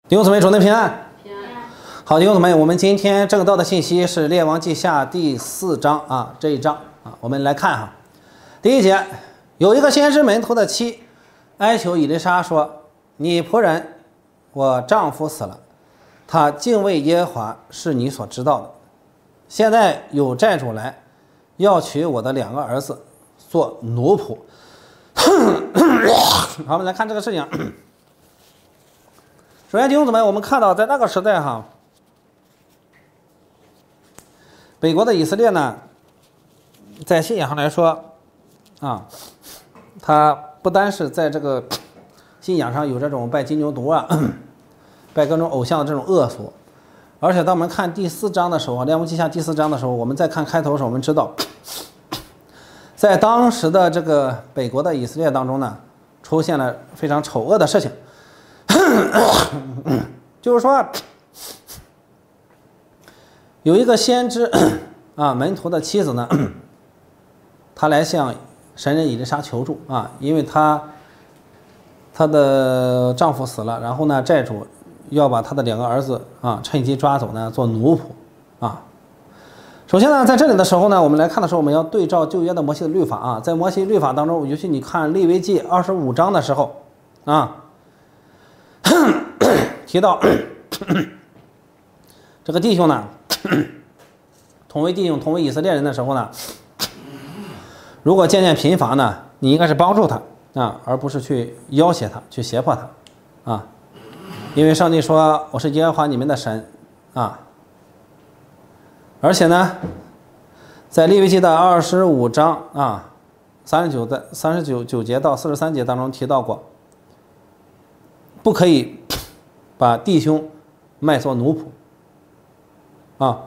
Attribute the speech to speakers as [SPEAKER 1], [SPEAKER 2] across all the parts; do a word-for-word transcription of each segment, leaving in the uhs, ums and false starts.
[SPEAKER 1] 弟兄姊妹，主内平安。
[SPEAKER 2] 平安。
[SPEAKER 1] 好，弟兄姊妹，我们今天正道的信息是《列王记下》第四章啊，这一章啊，我们来看哈。第一节，有一个先知门徒的妻哀求以利沙说：“你仆人，我丈夫死了，他敬畏耶和华是你所知道的。现在有债主来，要娶我的两个儿子做奴仆。”好，我们来看这个事情。首先，弟兄姊妹，我们看到在那个时代哈，北国的以色列呢，在信仰上来说啊，他不单是在这个信仰上有这种拜金牛犊啊、拜各种偶像的这种恶俗，而且当我们看第四章的时候，《列王记下》第四章的时候，我们再看开头的时候，我们知道，在当时的这个北国的以色列当中呢，出现了非常丑恶的事情。就是说，有一个先知啊，门徒的妻子呢，她来向神人以利沙求助啊，因为她她的丈夫死了，然后呢，债主要把她的两个儿子啊趁机抓走呢，做奴仆啊。首先呢，在这里的时候呢，我们来看的时候，我们要对照旧约的摩西的律法啊，在摩西律法当中，尤其你看利未记二十五章的时候啊。提到这个弟兄呢，同为弟兄，同为以色列人的时候呢，如果渐渐贫乏呢，你应该是帮助他啊，而不是去要挟他，去胁迫他啊，因为上帝说我是耶和华你们的神啊。而且呢，在利未记的二十五章啊，三十九的三十九九节到四十三节当中提到过，不可以把弟兄卖作奴仆啊，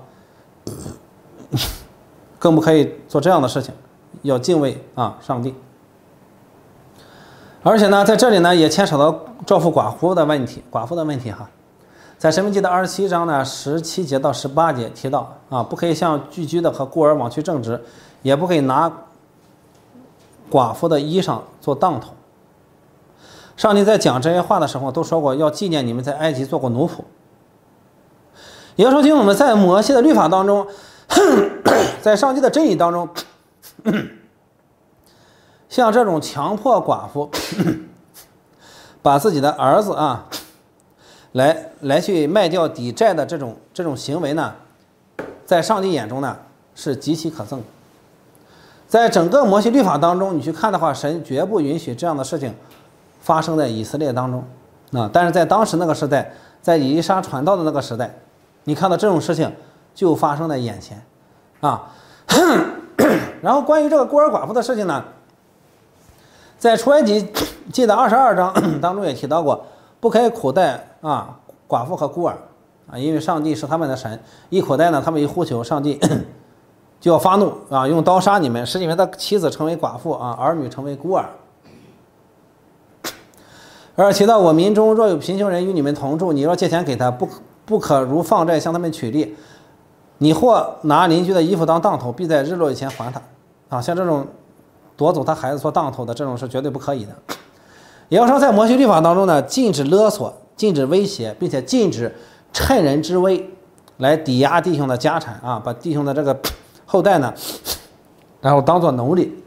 [SPEAKER 1] 更不可以做这样的事情，要敬畏啊上帝。而且呢，在这里呢也牵扯到照付寡妇的问题，寡妇的问题哈，在申命记的二十七章呢十七节到十八节提到啊，不可以向寄居的和孤儿枉去正直，也不可以拿寡妇的衣裳做当头。上帝在讲这些话的时候都说过，要纪念你们在埃及做过奴仆。也就是说，听我们在摩西的律法当中，在上帝的真理当中，像这种强迫寡妇把自己的儿子啊来来去卖掉抵债的这种这种行为呢，在上帝眼中呢是极其可憎的。在整个摩西律法当中，你去看的话，神绝不允许这样的事情发生在以色列当中啊，但是在当时那个时代，在以利沙传道的那个时代，你看到这种事情就发生在眼前啊。然后关于这个孤儿寡妇的事情呢，在出埃及记的二十二章当中也提到过，不可以苦待啊寡妇和孤儿啊，因为上帝是他们的神，一苦待呢，他们一呼求，上帝就要发怒啊，用刀杀你们，使你们的妻子成为寡妇啊，儿女成为孤儿。而提到我民中若有贫穷人与你们同住，你若借钱给他，不不可如放债向他们取利，你或拿邻居的衣服当当头，必在日落以前还他啊。像这种夺走他孩子做当头的，这种是绝对不可以的。也要说在摩西律法当中呢，禁止勒索，禁止威胁，并且禁止趁人之危来抵押弟兄的家产啊，把弟兄的这个后代呢，然后当做奴隶。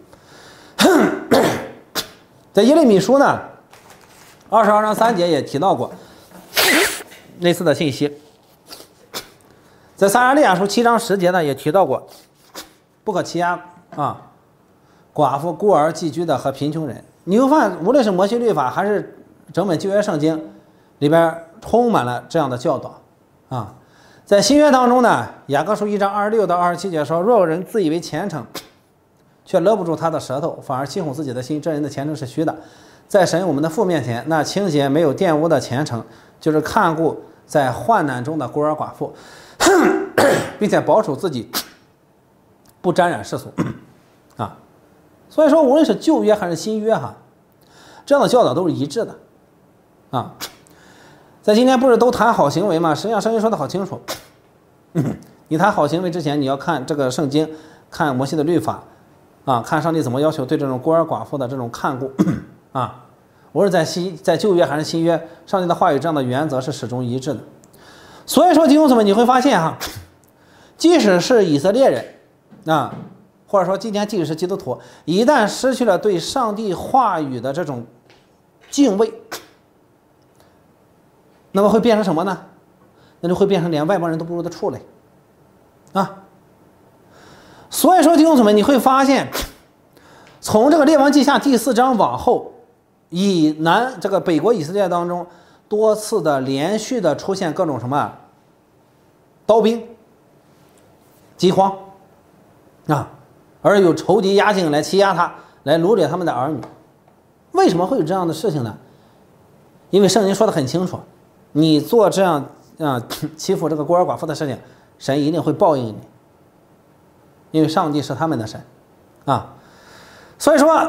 [SPEAKER 1] 在耶利米书呢二十二章三节也提到过类似的信息，在撒迦利亚书七章十节呢也提到过，不可欺压啊寡妇、孤儿、寄居的和贫穷人。你会发现，无论是摩西律法还是整本旧约圣经里边充满了这样的教导啊。在新约当中呢，雅各书一章二十六到二十七节说，若有人自以为虔诚，却勒不住他的舌头，反而欺哄自己的心，这人的虔诚是虚的。在神我们的父面前，那清洁没有玷污的虔诚，就是看顾在患难中的孤儿寡妇，并且保守自己不沾染世俗啊。所以说，无论是旧约还是新约哈，这样的教导都是一致的啊。在今天不是都谈好行为吗？实际上圣经说的好清楚，你谈好行为之前，你要看这个圣经，看摩西的律法啊，看上帝怎么要求对这种孤儿寡妇的这种看顾啊。 无论在新在旧约还是新约，上帝的话语这样的原则是始终一致的。所以说，弟兄姊妹，你会发现哈，即使是以色列人啊，或者说今天即使是基督徒，一旦失去了对上帝话语的这种敬畏，那么会变成什么呢？那就会变成连外邦人都不如的畜类啊。所以说，弟兄姊妹，你会发现，从这个列王记下第四章往后，以南这个北国以色列当中，多次的连续的出现各种什么刀兵、饥荒啊，而有仇敌压境来欺压他，来掳掠他们的儿女。为什么会有这样的事情呢？因为圣经说的很清楚，你做这样啊欺负这个孤儿寡妇的事情，神一定会报应你，因为上帝是他们的神啊。所以说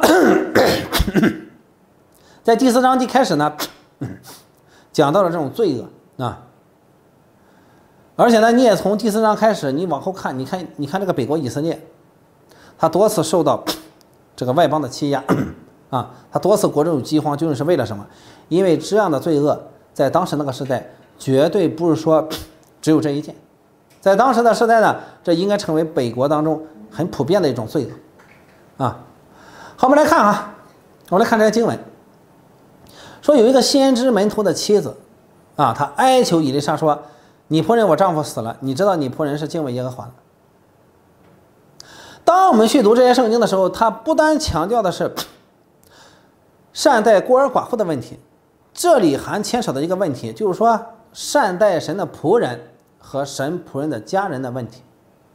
[SPEAKER 1] 在第四章一开始呢，讲到了这种罪恶啊，而且呢，你也从第四章开始，你往后看，你看，你看这个北国以色列，他多次受到这个外邦的欺压啊，他多次国中有饥荒，究竟是为了什么？因为这样的罪恶在当时那个时代，绝对不是说只有这一件，在当时的时代呢，这应该成为北国当中很普遍的一种罪恶啊。好，我们来看啊，我们来看这个经文。说有一个先知门徒的妻子啊，他哀求以利沙说：“你仆人我丈夫死了，你知道你仆人是敬畏耶和华的。”当我们去读这些圣经的时候，他不单强调的是善待孤儿寡妇的问题，这里还牵扯到一个问题，就是说善待神的仆人和神仆人的家人的问题。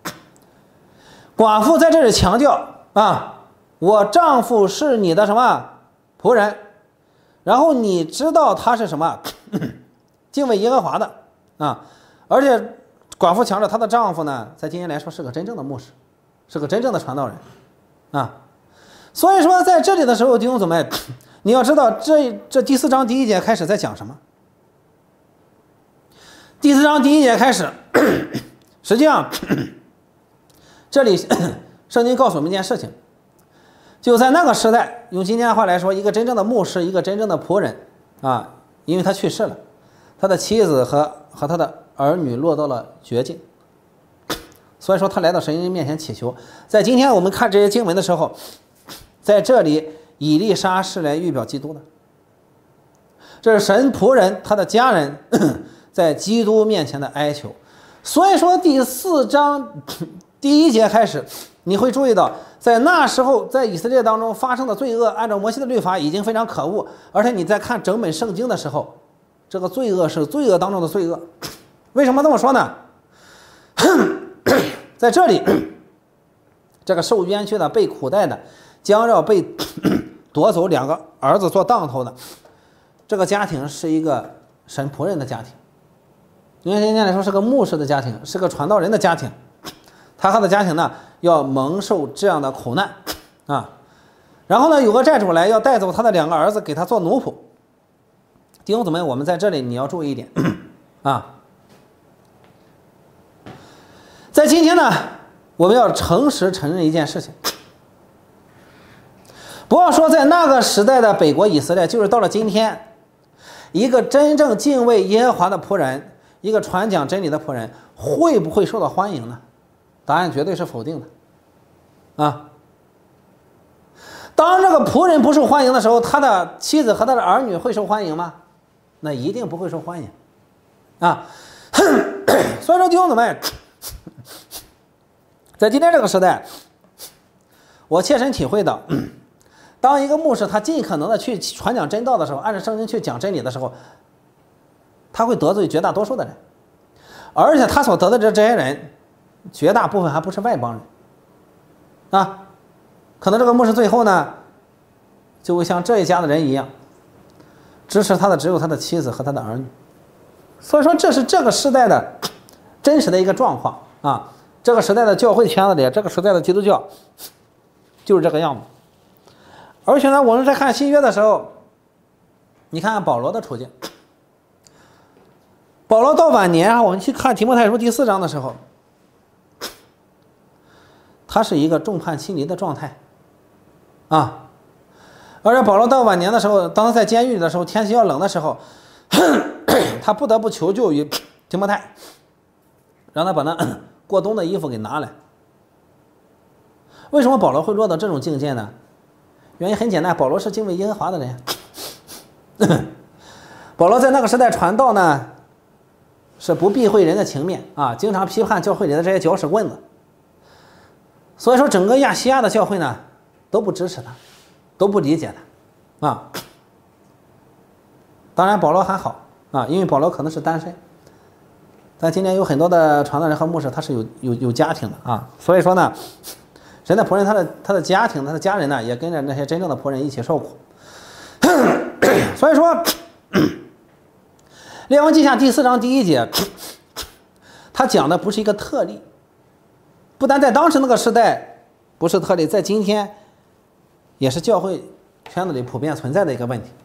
[SPEAKER 1] 寡妇在这里强调啊，我丈夫是你的什么仆人，然后你知道他是什么敬畏耶和华的啊，而且寡妇强调她的丈夫呢，在今天来说是个真正的牧师，是个真正的传道人啊。所以说在这里的时候，弟兄姊妹，你要知道这这第四章第一节开始在讲什么？第四章第一节开始，实际上这里圣经告诉我们一件事情，就在那个时代，用今天的话来说，一个真正的牧师，一个真正的仆人啊，因为他去世了，他的妻子和和他的儿女落到了绝境，所以说他来到神面前祈求。在今天我们看这些经文的时候，在这里以利沙是来预表基督的，这是神仆人他的家人在基督面前的哀求。所以说第四章第一节开始，你会注意到在那时候在以色列当中发生的罪恶，按照摩西的律法已经非常可恶，而且你在看整本圣经的时候，这个罪恶是罪恶当中的罪恶。为什么这么说呢？在这里这个受冤屈的被苦待的将要被夺走两个儿子做当头的这个家庭，是一个神仆人的家庭，因为今天来说是个牧师的家庭，是个传道人的家庭，他和他的家庭呢要蒙受这样的苦难啊。然后呢，有个债主来要带走他的两个儿子给他做奴仆。弟兄姊妹，我们在这里你要注意一点啊，在今天呢，我们要诚实承认一件事情，不要说在那个时代的北国以色列，就是到了今天，一个真正敬畏耶和华的仆人，一个传讲真理的仆人，会不会受到欢迎呢？答案绝对是否定的啊。当这个仆人不受欢迎的时候，他的妻子和他的儿女会受欢迎吗？那一定不会受欢迎啊。所以说弟兄姊妹，在今天这个时代，我切身体会到，当一个牧师他尽可能的去传讲真道的时候，按照圣经去讲真理的时候，他会得罪绝大多数的人，而且他所得罪的这些人绝大部分还不是外邦人啊。可能这个牧师最后呢就会像这一家的人一样，支持他的只有他的妻子和他的儿女。所以说这是这个时代的真实的一个状况啊，这个时代的教会圈子里，这个时代的基督教就是这个样子。而且呢，我们在看新约的时候，你看看保罗的处境。保罗到晚年啊，我们去看提摩太书第四章的时候，他是一个众叛亲离的状态啊， 而且保罗到晚年的时候，当他在监狱里的时候，天气要冷的时候，他不得不求救于提摩太，让他把那过冬的衣服给拿来。为什么保罗会落到这种境界呢？原因很简单，保罗是敬畏耶和华的人。保罗在那个时代传道呢，是不避讳人的情面啊，经常批判教会里的这些搅屎棍子。所以说，整个亚细亚的教会呢，都不支持他，都不理解他，啊。当然，保罗还好啊，因为保罗可能是单身。但今天有很多的传道人和牧师，他是有有有家庭的啊，所以说呢，神的仆人他的他的家庭他的家人呢，也跟着那些真正的仆人一起受苦。所以说，《列王记下》第四章第一节，他讲的不是一个特例，不但在当时那个时代不是特例，在今天也是教会圈子里普遍存在的一个问题。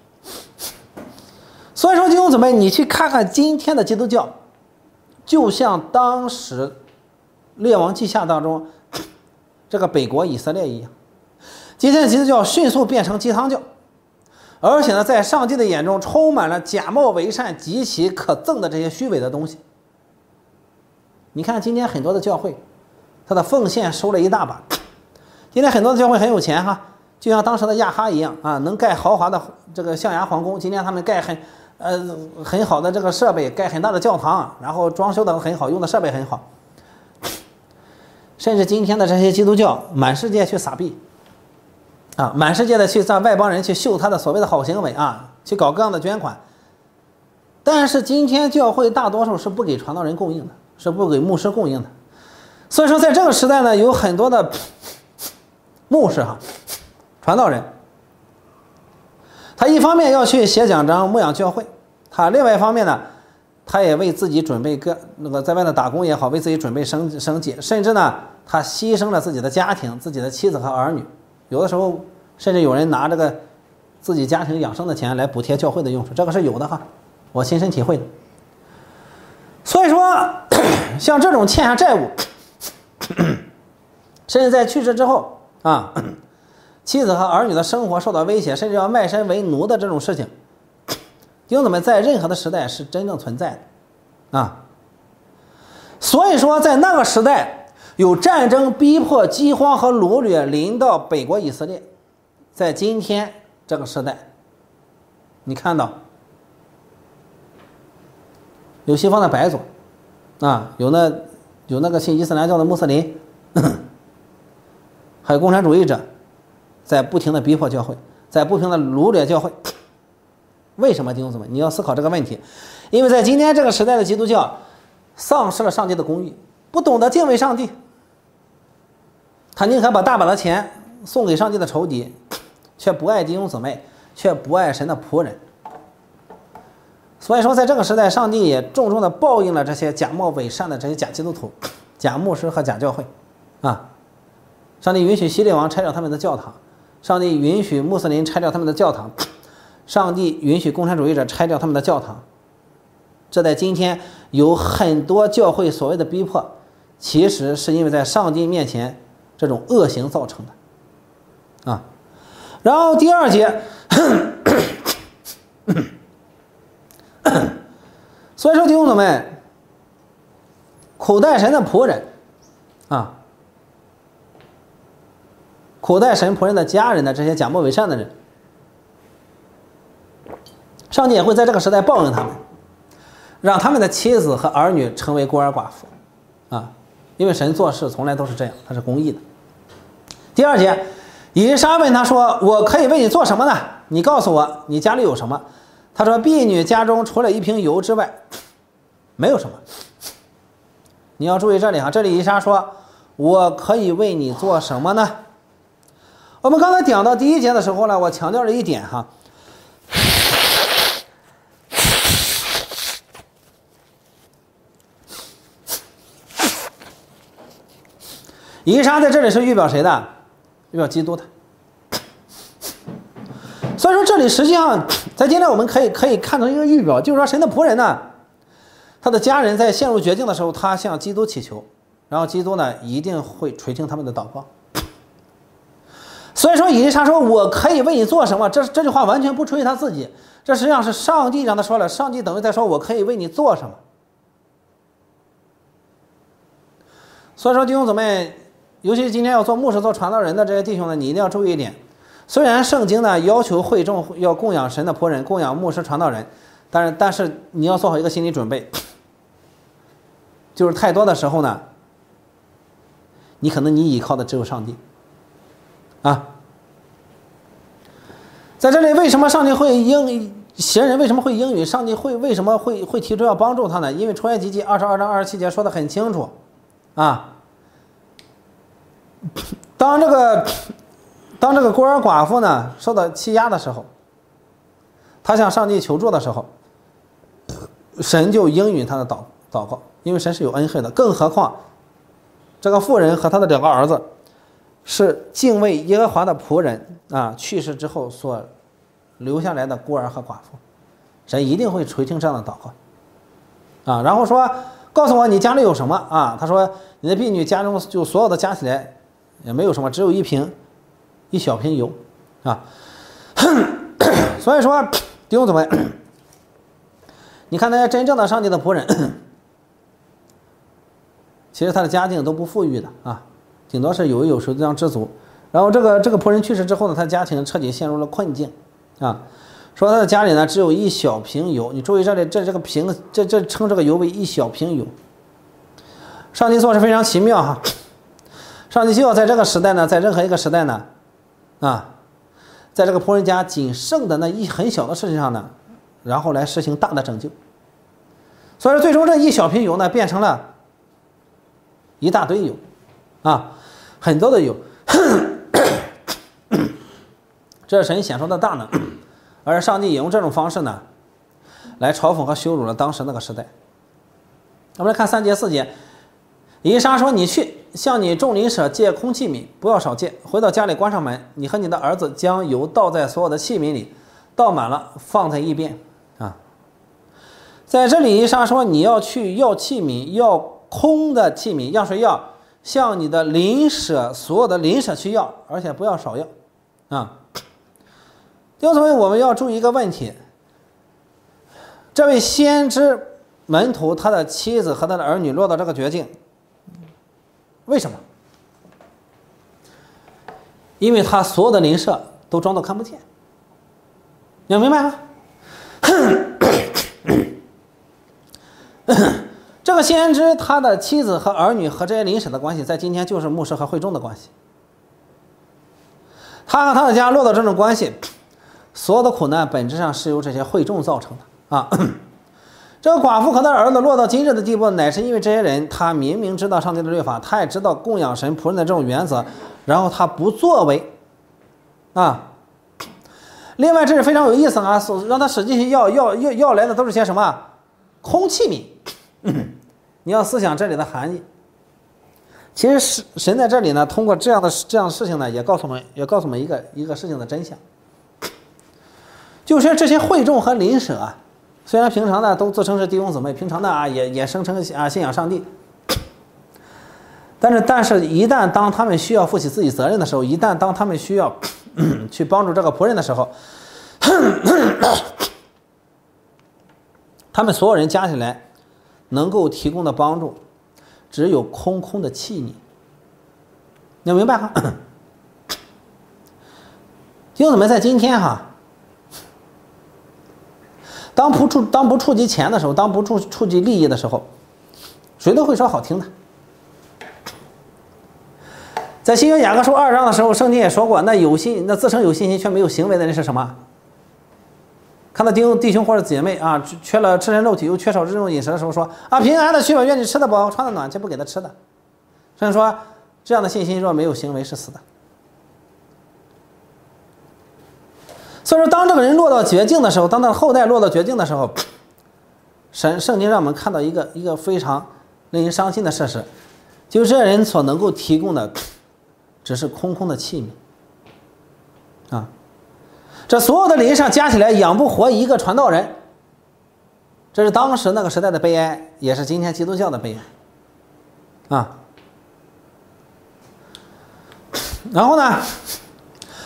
[SPEAKER 1] 所以说，弟兄姊妹，你去看看今天的基督教，就像当时《列王记下》当中这个北国以色列一样，今天的基督教迅速变成鸡汤教，而且呢，在上帝的眼中充满了假冒伪善、极其可憎的这些虚伪的东西。你看今天很多的教会，他的奉献收了一大把。今天很多的教会很有钱哈，就像当时的亚哈一样啊，能盖豪华的这个象牙皇宫。今天他们盖很呃很好的这个设备，盖很大的教堂，然后装修的很好，用的设备很好。甚至今天的这些基督教满世界去撒币啊，满世界的去让外邦人去秀他的所谓的好行为啊，去搞各样的捐款。但是今天教会大多数是不给传道人供应的，是不给牧师供应的。所以说在这个时代呢，有很多的牧师哈，传道人，他一方面要去写讲章牧养教会，他另外一方面呢，他也为自己准备个那个在外头打工也好，为自己准备生生计，甚至呢，他牺牲了自己的家庭、自己的妻子和儿女，有的时候甚至有人拿这个自己家庭养生的钱来补贴教会的用处，这个是有的哈，我亲身体会的。所以说，像这种欠下债务，甚至在去世之后啊，妻子和儿女的生活受到威胁，甚至要卖身为奴的这种事情，弟兄姊妹，在任何的时代是真正存在的啊。所以说，在那个时代，有战争逼迫、饥荒和掳掠临到北国以色列。在今天这个时代，你看到有西方的白种啊，有那有那个信伊斯兰教的穆斯林，还有共产主义者，在不停的逼迫教会，在不停的掳掠教会。为什么弟兄姊妹？你要思考这个问题，因为在今天这个时代的基督教丧失了上帝的公义，不懂得敬畏上帝，他宁可把大把的钱送给上帝的仇敌，却不爱弟兄姊妹，却不爱神的仆人。所以说，在这个时代，上帝也重重的报应了这些假冒伪善的这些假基督徒、假牧师和假教会啊！上帝允许希律王拆掉他们的教堂，上帝允许穆斯林拆掉他们的教堂，上帝允许共产主义者拆掉他们的教堂。这在今天有很多教会所谓的逼迫，其实是因为在上帝面前这种恶行造成的啊。然后第二节，所以说弟兄姊妹，苦待神的仆人啊，苦待神仆人的家人的这些假冒伪善的人，上帝也会在这个时代报应他们，让他们的妻子和儿女成为孤儿寡妇啊，因为神做事从来都是这样，他是公义的。第二节，以利沙问他说：“我可以为你做什么呢？你告诉我，你家里有什么？”他说：“婢女家中除了一瓶油之外，没有什么。”你要注意这里哈，这里以利沙说：“我可以为你做什么呢？”我们刚才讲到第一节的时候呢，我强调了一点哈。以利沙在这里是预表谁的？预表基督的。所以说这里实际上在今天我们可以可以看成一个预表，就是说神的仆人呢，他的家人在陷入绝境的时候，他向基督祈求，然后基督呢一定会垂听他们的祷告。 所以说以利沙说我可以为你做什么，这这句话完全不出于他自己，这实际上是上帝让他说了，上帝等于在说我可以为你做什么。所以说弟兄姊妹，尤其是今天要做牧师做传道人的这些弟兄呢，你一定要注意一点，虽然圣经呢要求会众要供养神的仆人，供养牧师传道人，但是但是你要做好一个心理准备，就是太多的时候呢，你可能你依靠的只有上帝啊。在这里为什么上帝会应贤人为什么会应允，上帝会为什么会会提出要帮助他呢？因为出埃及记二十二章二十七节说的很清楚啊，当这个当这个孤儿寡妇呢受到欺压的时候，他向上帝求助的时候，神就应允他的祷祷告，因为神是有恩惠的。更何况这个妇人和他的两个儿子是敬畏耶和华的仆人啊，去世之后所留下来的孤儿和寡妇，神一定会垂听这样的祷告啊。然后说告诉我你家里有什么啊？他说你的婢女家中就所有的加起来也没有什么，只有一瓶一小瓶油啊。所以说弟兄姊妹，你看那些真正的上帝的仆人，其实他的家境都不富裕的啊，顶多是有一有手这样知足。然后这个这个仆人去世之后呢，他家庭彻底陷入了困境啊。说他的家里呢只有一小瓶油，你注意这里这这个瓶这这称这个油为一小瓶油。上帝做事非常奇妙哈，上帝就要在这个时代呢，在任何一个时代呢，啊，在这个仆人家仅剩的那一很小的事情上呢，然后来实行大的拯救。所以说最终这一小瓶油呢变成了一大堆油啊，很多的油。这是神显出的大能，而上帝也用这种方式呢来嘲讽和羞辱了当时那个时代。我们来看三节四节，以利沙说你去向你众邻舍借空器皿，不要少借，回到家里关上门，你和你的儿子将油倒在所有的器皿里，倒满了放在一边啊。在这里以利沙说你要去要器皿，要空的器皿，要谁要？向你的邻舍所有的邻舍去要，而且不要少要啊。弟兄姊妹，我们要注意一个问题，这位先知门徒他的妻子和他的儿女落到这个绝境，为什么？因为他所有的邻舍都装作看不见，你要明白吗？这个先知他的妻子和儿女和这些邻舍的关系，在今天就是牧师和会众的关系。他和他的家落到这种关系，所有的苦难本质上是由这些会众造成的啊。这个寡妇和他的儿子落到今日的地步，乃是因为这些人他明明知道上帝的律法，他也知道供养神仆人的这种原则，然后他不作为啊。另外这是非常有意思啊，让他使劲要要要要来的都是些什么空器皿。你要思想这里的含义，其实是神在这里呢，通过这样的这样的事情呢，也告诉我们，也告诉我们一个一个事情的真相，就是这些会众和邻舍啊，虽然平常呢都自称是弟兄姊妹，平常呢啊也也声称啊信仰上帝，但是但是一旦当他们需要负起自己责任的时候，一旦当他们需要去帮助这个仆人的时候，他们所有人加起来能够提供的帮助只有空空的器皿，你明白吗？弟兄姊妹，在今天哈，当不触当不触及钱的时候，当不触触及利益的时候，谁都会说好听的。在新约雅各书二章的时候，圣经也说过，那有信那自称有信心却没有行为的人是什么？看到弟兄弟兄或者姐妹啊，缺了吃人肉体又缺少日用饮食的时候，说啊平安的去吧，愿你吃得饱穿得暖，却不给他吃的。所以说这样的信心若没有行为是死的。所以说当这个人落到绝境的时候，当他的后代落到绝境的时候，神圣经让我们看到一个一个非常令人伤心的事实，就是这人所能够提供的只是空空的器皿啊。这所有的邻舍加起来养不活一个传道人，这是当时那个时代的悲哀，也是今天基督教的悲哀啊。然后呢，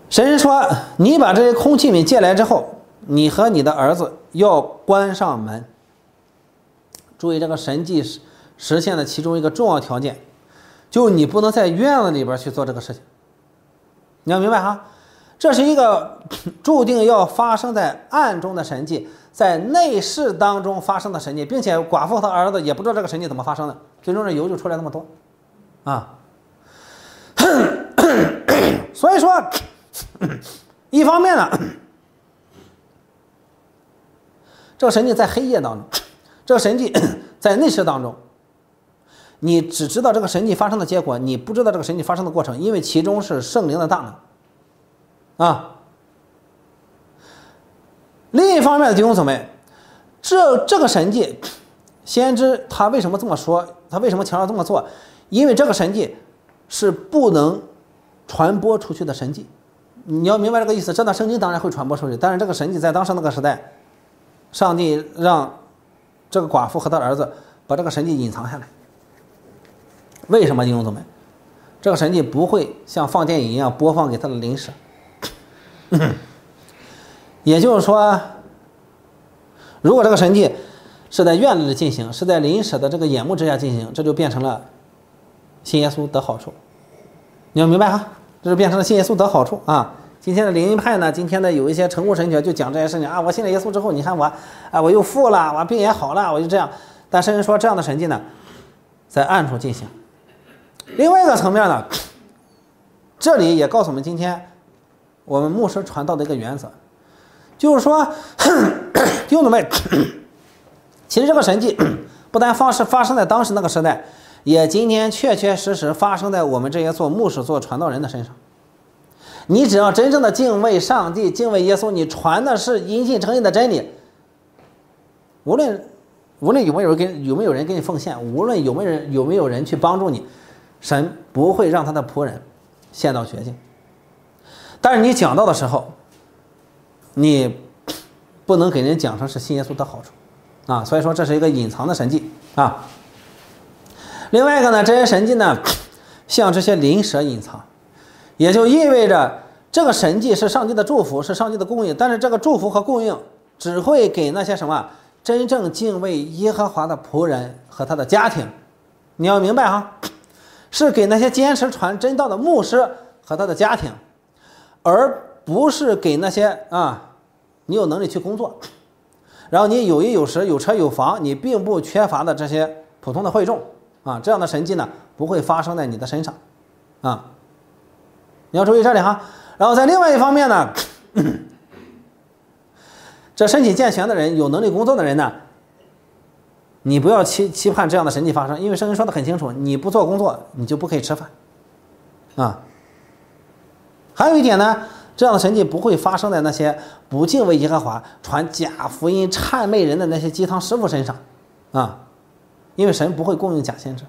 [SPEAKER 1] 神说：“你把这些空器皿借来之后，你和你的儿子要关上门。”注意，这个神迹实现的其中一个重要条件，就你不能在院子里边去做这个事情。你要明白哈，这是一个注定要发生在暗中的神迹，在内室当中发生的神迹，并且寡妇和儿子也不知道这个神迹怎么发生的，最终这油就出来那么多啊。所以说，一方面呢，这个神迹在黑夜当中，这个神迹在内室当中，你只知道这个神迹发生的结果，你不知道这个神迹发生的过程，因为其中是圣灵的大能啊。另一方面的弟兄姊妹，这这个神迹，先知他为什么这么说？他为什么强调这么做？因为这个神迹是不能传播出去的神迹。你要明白这个意思。这段圣经当然会传播出去，但是这个神迹在当时那个时代，上帝让这个寡妇和他的儿子把这个神迹隐藏下来。为什么弟兄姊妹？这个神迹不会像放电影一样播放给他的邻舍。也就是说，如果这个神迹是在院子里进行，是在邻舍的这个眼目之下进行，这就变成了信耶稣得好处。你要明白哈，这就变成了信耶稣得好处啊。今天的灵恩派呢，今天的有一些成功神学就讲这些事情啊，我信了耶稣之后，你看我啊，我又富了，我病也好了，我就这样。但圣人说，这样的神迹呢，在暗处进行。另外一个层面呢，这里也告诉我们今天我们牧师传道的一个原则，就是说，弟兄姊妹，其实这个神迹不但发生发生在当时那个时代，也今天确确实实发生在我们这些做牧师、做传道人的身上。你只要真正的敬畏上帝、敬畏耶稣，你传的是因信称义的真理，无论无论有没有人给有没有人给你奉献，无论有没有人有没有人去帮助你，神不会让他的仆人陷到绝境。但是你讲道的时候，你不能给人讲成是信耶稣的好处啊，所以说这是一个隐藏的神迹啊。另外一个呢，这些神迹呢，向这些邻舍隐藏，也就意味着这个神迹是上帝的祝福，是上帝的供应，但是这个祝福和供应只会给那些什么真正敬畏耶和华的仆人和他的家庭。你要明白哈，是给那些坚持传真道的牧师和他的家庭，而不是给那些啊，你有能力去工作，然后你有衣有食有车有房，你并不缺乏的这些普通的会众啊，这样的神迹呢不会发生在你的身上啊，你要注意这里哈。然后在另外一方面呢，这身体健全的人、有能力工作的人呢，你不要期期盼这样的神迹发生，因为圣经说的很清楚，你不做工作你就不可以吃饭啊。还有一点呢，这样的神迹不会发生在那些不敬畏耶和华、传假福音、谄媚人的那些鸡汤师傅身上啊，因为神不会供应假先知。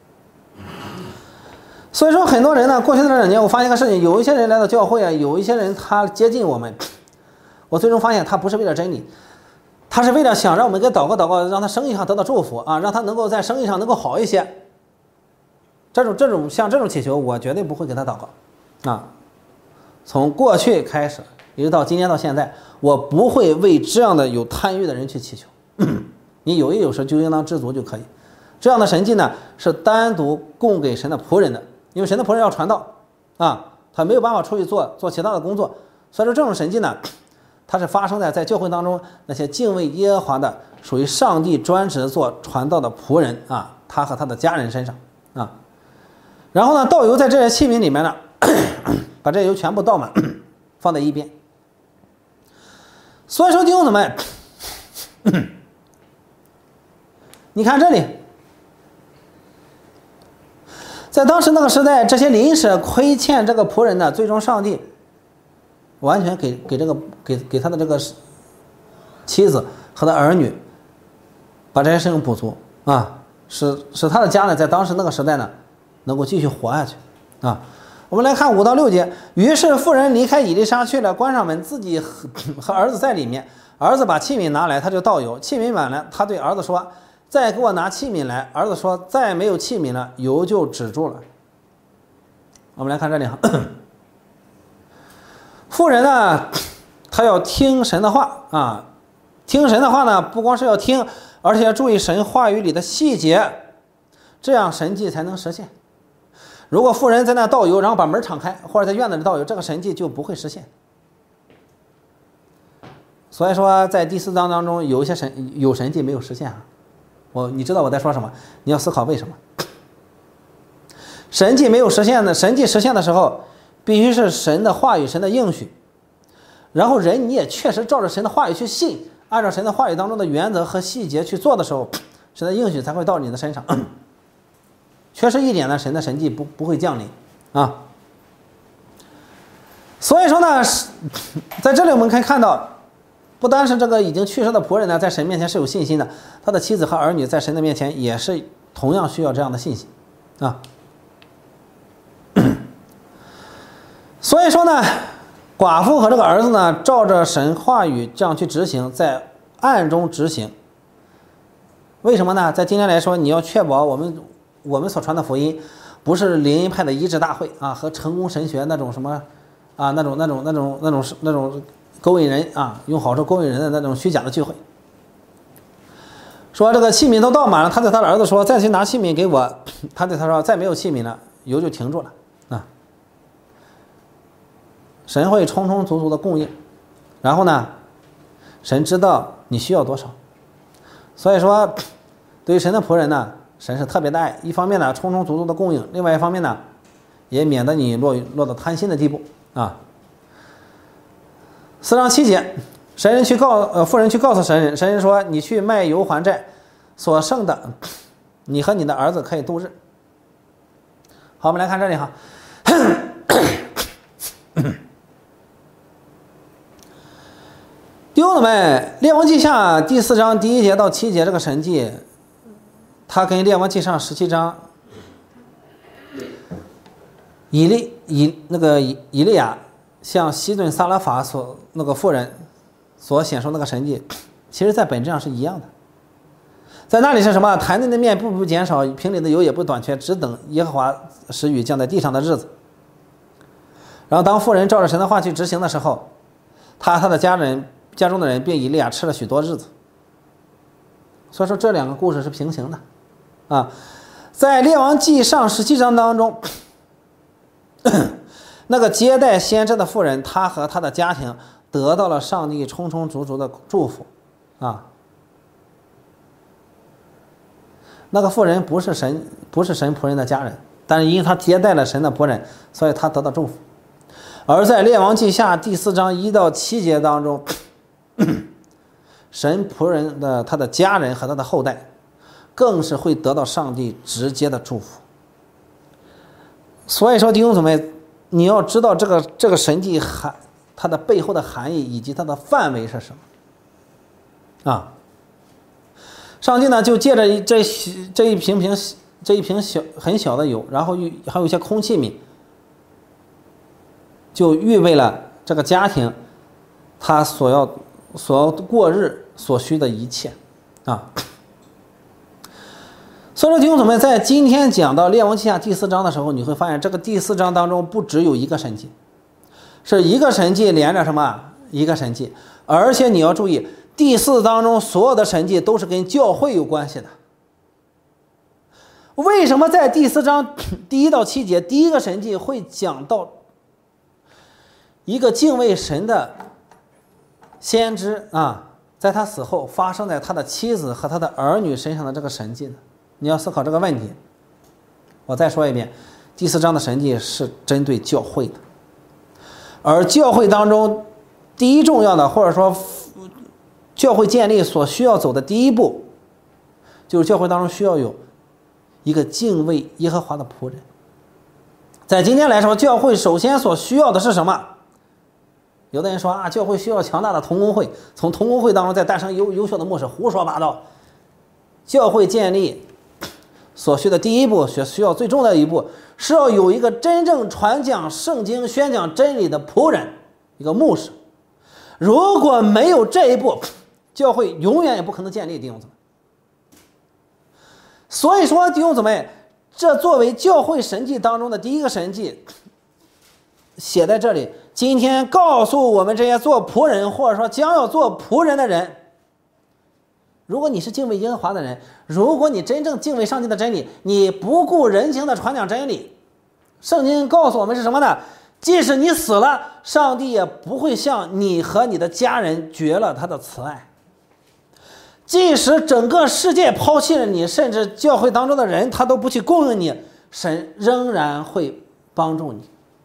[SPEAKER 1] 所以说很多人呢，过去的这两年我发现个事情，有一些人来到教会啊，有一些人他接近我们，我最终发现他不是为了真理，他是为了想让我们给祷告祷告，让他生意上得到祝福啊，让他能够在生意上能够好一些。这种这种像这种祈求，我绝对不会给他祷告啊。从过去开始一直到今天到现在，我不会为这样的有贪欲的人去祈求。你有衣有食就应当知足就可以。这样的神迹呢，是单独供给神的仆人的，因为神的仆人要传道啊，他没有办法出去做做其他的工作，所以说这种神迹呢，它是发生在在教会当中那些敬畏耶和华的，属于上帝专职做传道的仆人啊，他和他的家人身上啊。然后呢，倒油在这些器皿里面呢，把这油全部倒满，放在一边。所以说弟兄姊妹，你看这里，在当时那个时代，这些邻舍亏欠这个仆人呢，最终上帝完全给给这个给给他的这个妻子和他儿女把这些事情补足啊，使使他的家呢在当时那个时代呢能够继续活下去啊。我们来看五到六节，于是妇人离开以利沙去了，关上门，自己和和儿子在里面。儿子把器皿拿来，他就倒油，器皿满了，他对儿子说：“再给我拿器皿来。”儿子说：“再没有器皿了，油就止住了。”我们来看这里哈， 妇人呢，她要听神的话啊，听神的话呢，不光是要听，而且要注意神话语里的细节，这样神迹才能实现。如果妇人在那倒油，然后把门敞开，或者在院子里倒油，这个神迹就不会实现。所以说，在第四章当中，有一些神有神迹没有实现啊。我你知道我在说什么？你要思考为什么？神迹没有实现的，神迹实现的时候，必须是神的话语、神的应许，然后人你也确实照着神的话语去信，按照神的话语当中的原则和细节去做的时候，神的应许才会到你的身上。缺失一点呢，神的神迹不不会降临啊。所以说呢，在这里我们可以看到，不单是这个已经去世的仆人呢，在神面前是有信心的，他的妻子和儿女在神的面前也是同样需要这样的信心啊。所以说呢，寡妇和这个儿子呢，照着神话语这样去执行，在暗中执行。为什么呢？在今天来说，你要确保我们我们所传的福音不是灵恩派的医治大会啊，和成功神学那种什么啊，那种那种那种那种那种勾引人啊，用好处勾引人的那种虚假的聚会。说这个器皿都倒满了，他对他的儿子说：“再去拿器皿给我。”他对他说：“再没有器皿了，油就停住了啊。”神会充充足足的供应，然后呢，神知道你需要多少，所以说，对于神的仆人呢，神是特别的爱。一方面呢，充充足足的供应；另外一方面呢，也免得你落落到贪心的地步啊。四章七节，神人去告呃妇人去告诉神人，神人说：“你去卖油还债，所剩的，你和你的儿子可以度日。”好，我们来看这里哈。弟兄姊妹，列王记下第四章第一节到七节这个神迹，它跟列王记上十七章以利以那个以以利亚向西顿撒拉法所那个妇人所显出那个神迹，其实在本质上是一样的。在那里是什么？坛内的面不不减少，瓶里的油也不短缺，只等耶和华使雨降在地上的日子。然后当妇人照着神的话去执行的时候，他他的家人家中的人并以利亚吃了许多日子。所以说这两个故事是平行的啊。在列王记上十七章当中，那个接待先知的妇人，她和她的家庭得到了上帝充充足足的祝福啊。那个妇人不是神不是神仆人的家人，但是因为她接待了神的仆人，所以她得到祝福。而在列王记下第四章一到七节当中，神仆人的他的家人和他的后代更是会得到上帝直接的祝福。所以说弟兄姊妹，你要知道这个这个神迹含它的背后的含义以及它的范围是什么啊。上帝呢就借着这这一瓶瓶这一瓶小很小的油，然后还有一些空器皿，就预备了这个家庭他所要所要过日所需的一切啊。所以说弟兄姊妹，在今天讲到列王记下第四章的时候，你会发现这个第四章当中不只有一个神迹，是一个神迹连着什么一个神迹，而且你要注意，第四章中所有的神迹都是跟教会有关系的。为什么在第四章第一到七节第一个神迹会讲到一个敬畏神的先知啊，在他死后发生在他的妻子和他的儿女身上的这个神迹呢？你要思考这个问题。我再说一遍，第四章的神迹是针对教会的，而教会当中第一重要的，或者说教会建立所需要走的第一步，就是教会当中需要有一个敬畏耶和华的仆人。在今天来说，教会首先所需要的是什么？有的人说啊，教会需要强大的同工会，从同工会当中再诞生优优秀的牧师，胡说八道。教会建立所需的第一步，需要最重要的一步，是要有一个真正传讲圣经、宣讲真理的仆人，一个牧师。如果没有这一步，教会永远也不可能建立。弟兄姊妹，所以说弟兄姊妹，这作为教会神迹当中的第一个神迹，写在这里， 今天告诉我们这些做仆人或者说将要做仆人的人，如果你是敬畏耶和华的人，如果你真正敬畏上帝的真理，你不顾人情的传讲真理，圣经告诉我们是什么呢？即使你死了，上帝也不会向你和你的家人绝了他的慈爱。即使整个世界抛弃了你，甚至教会当中的人他都不去供应你，神仍然会帮助你。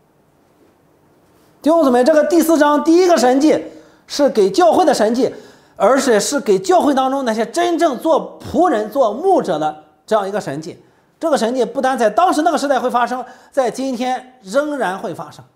[SPEAKER 1] 弟兄姊妹，这个第四章第一个神迹是给教会的神迹，而且是给教会当中那些真正做仆人做牧者的这样一个神迹。这个神迹不单在当时那个时代会发生，在今天仍然会发生。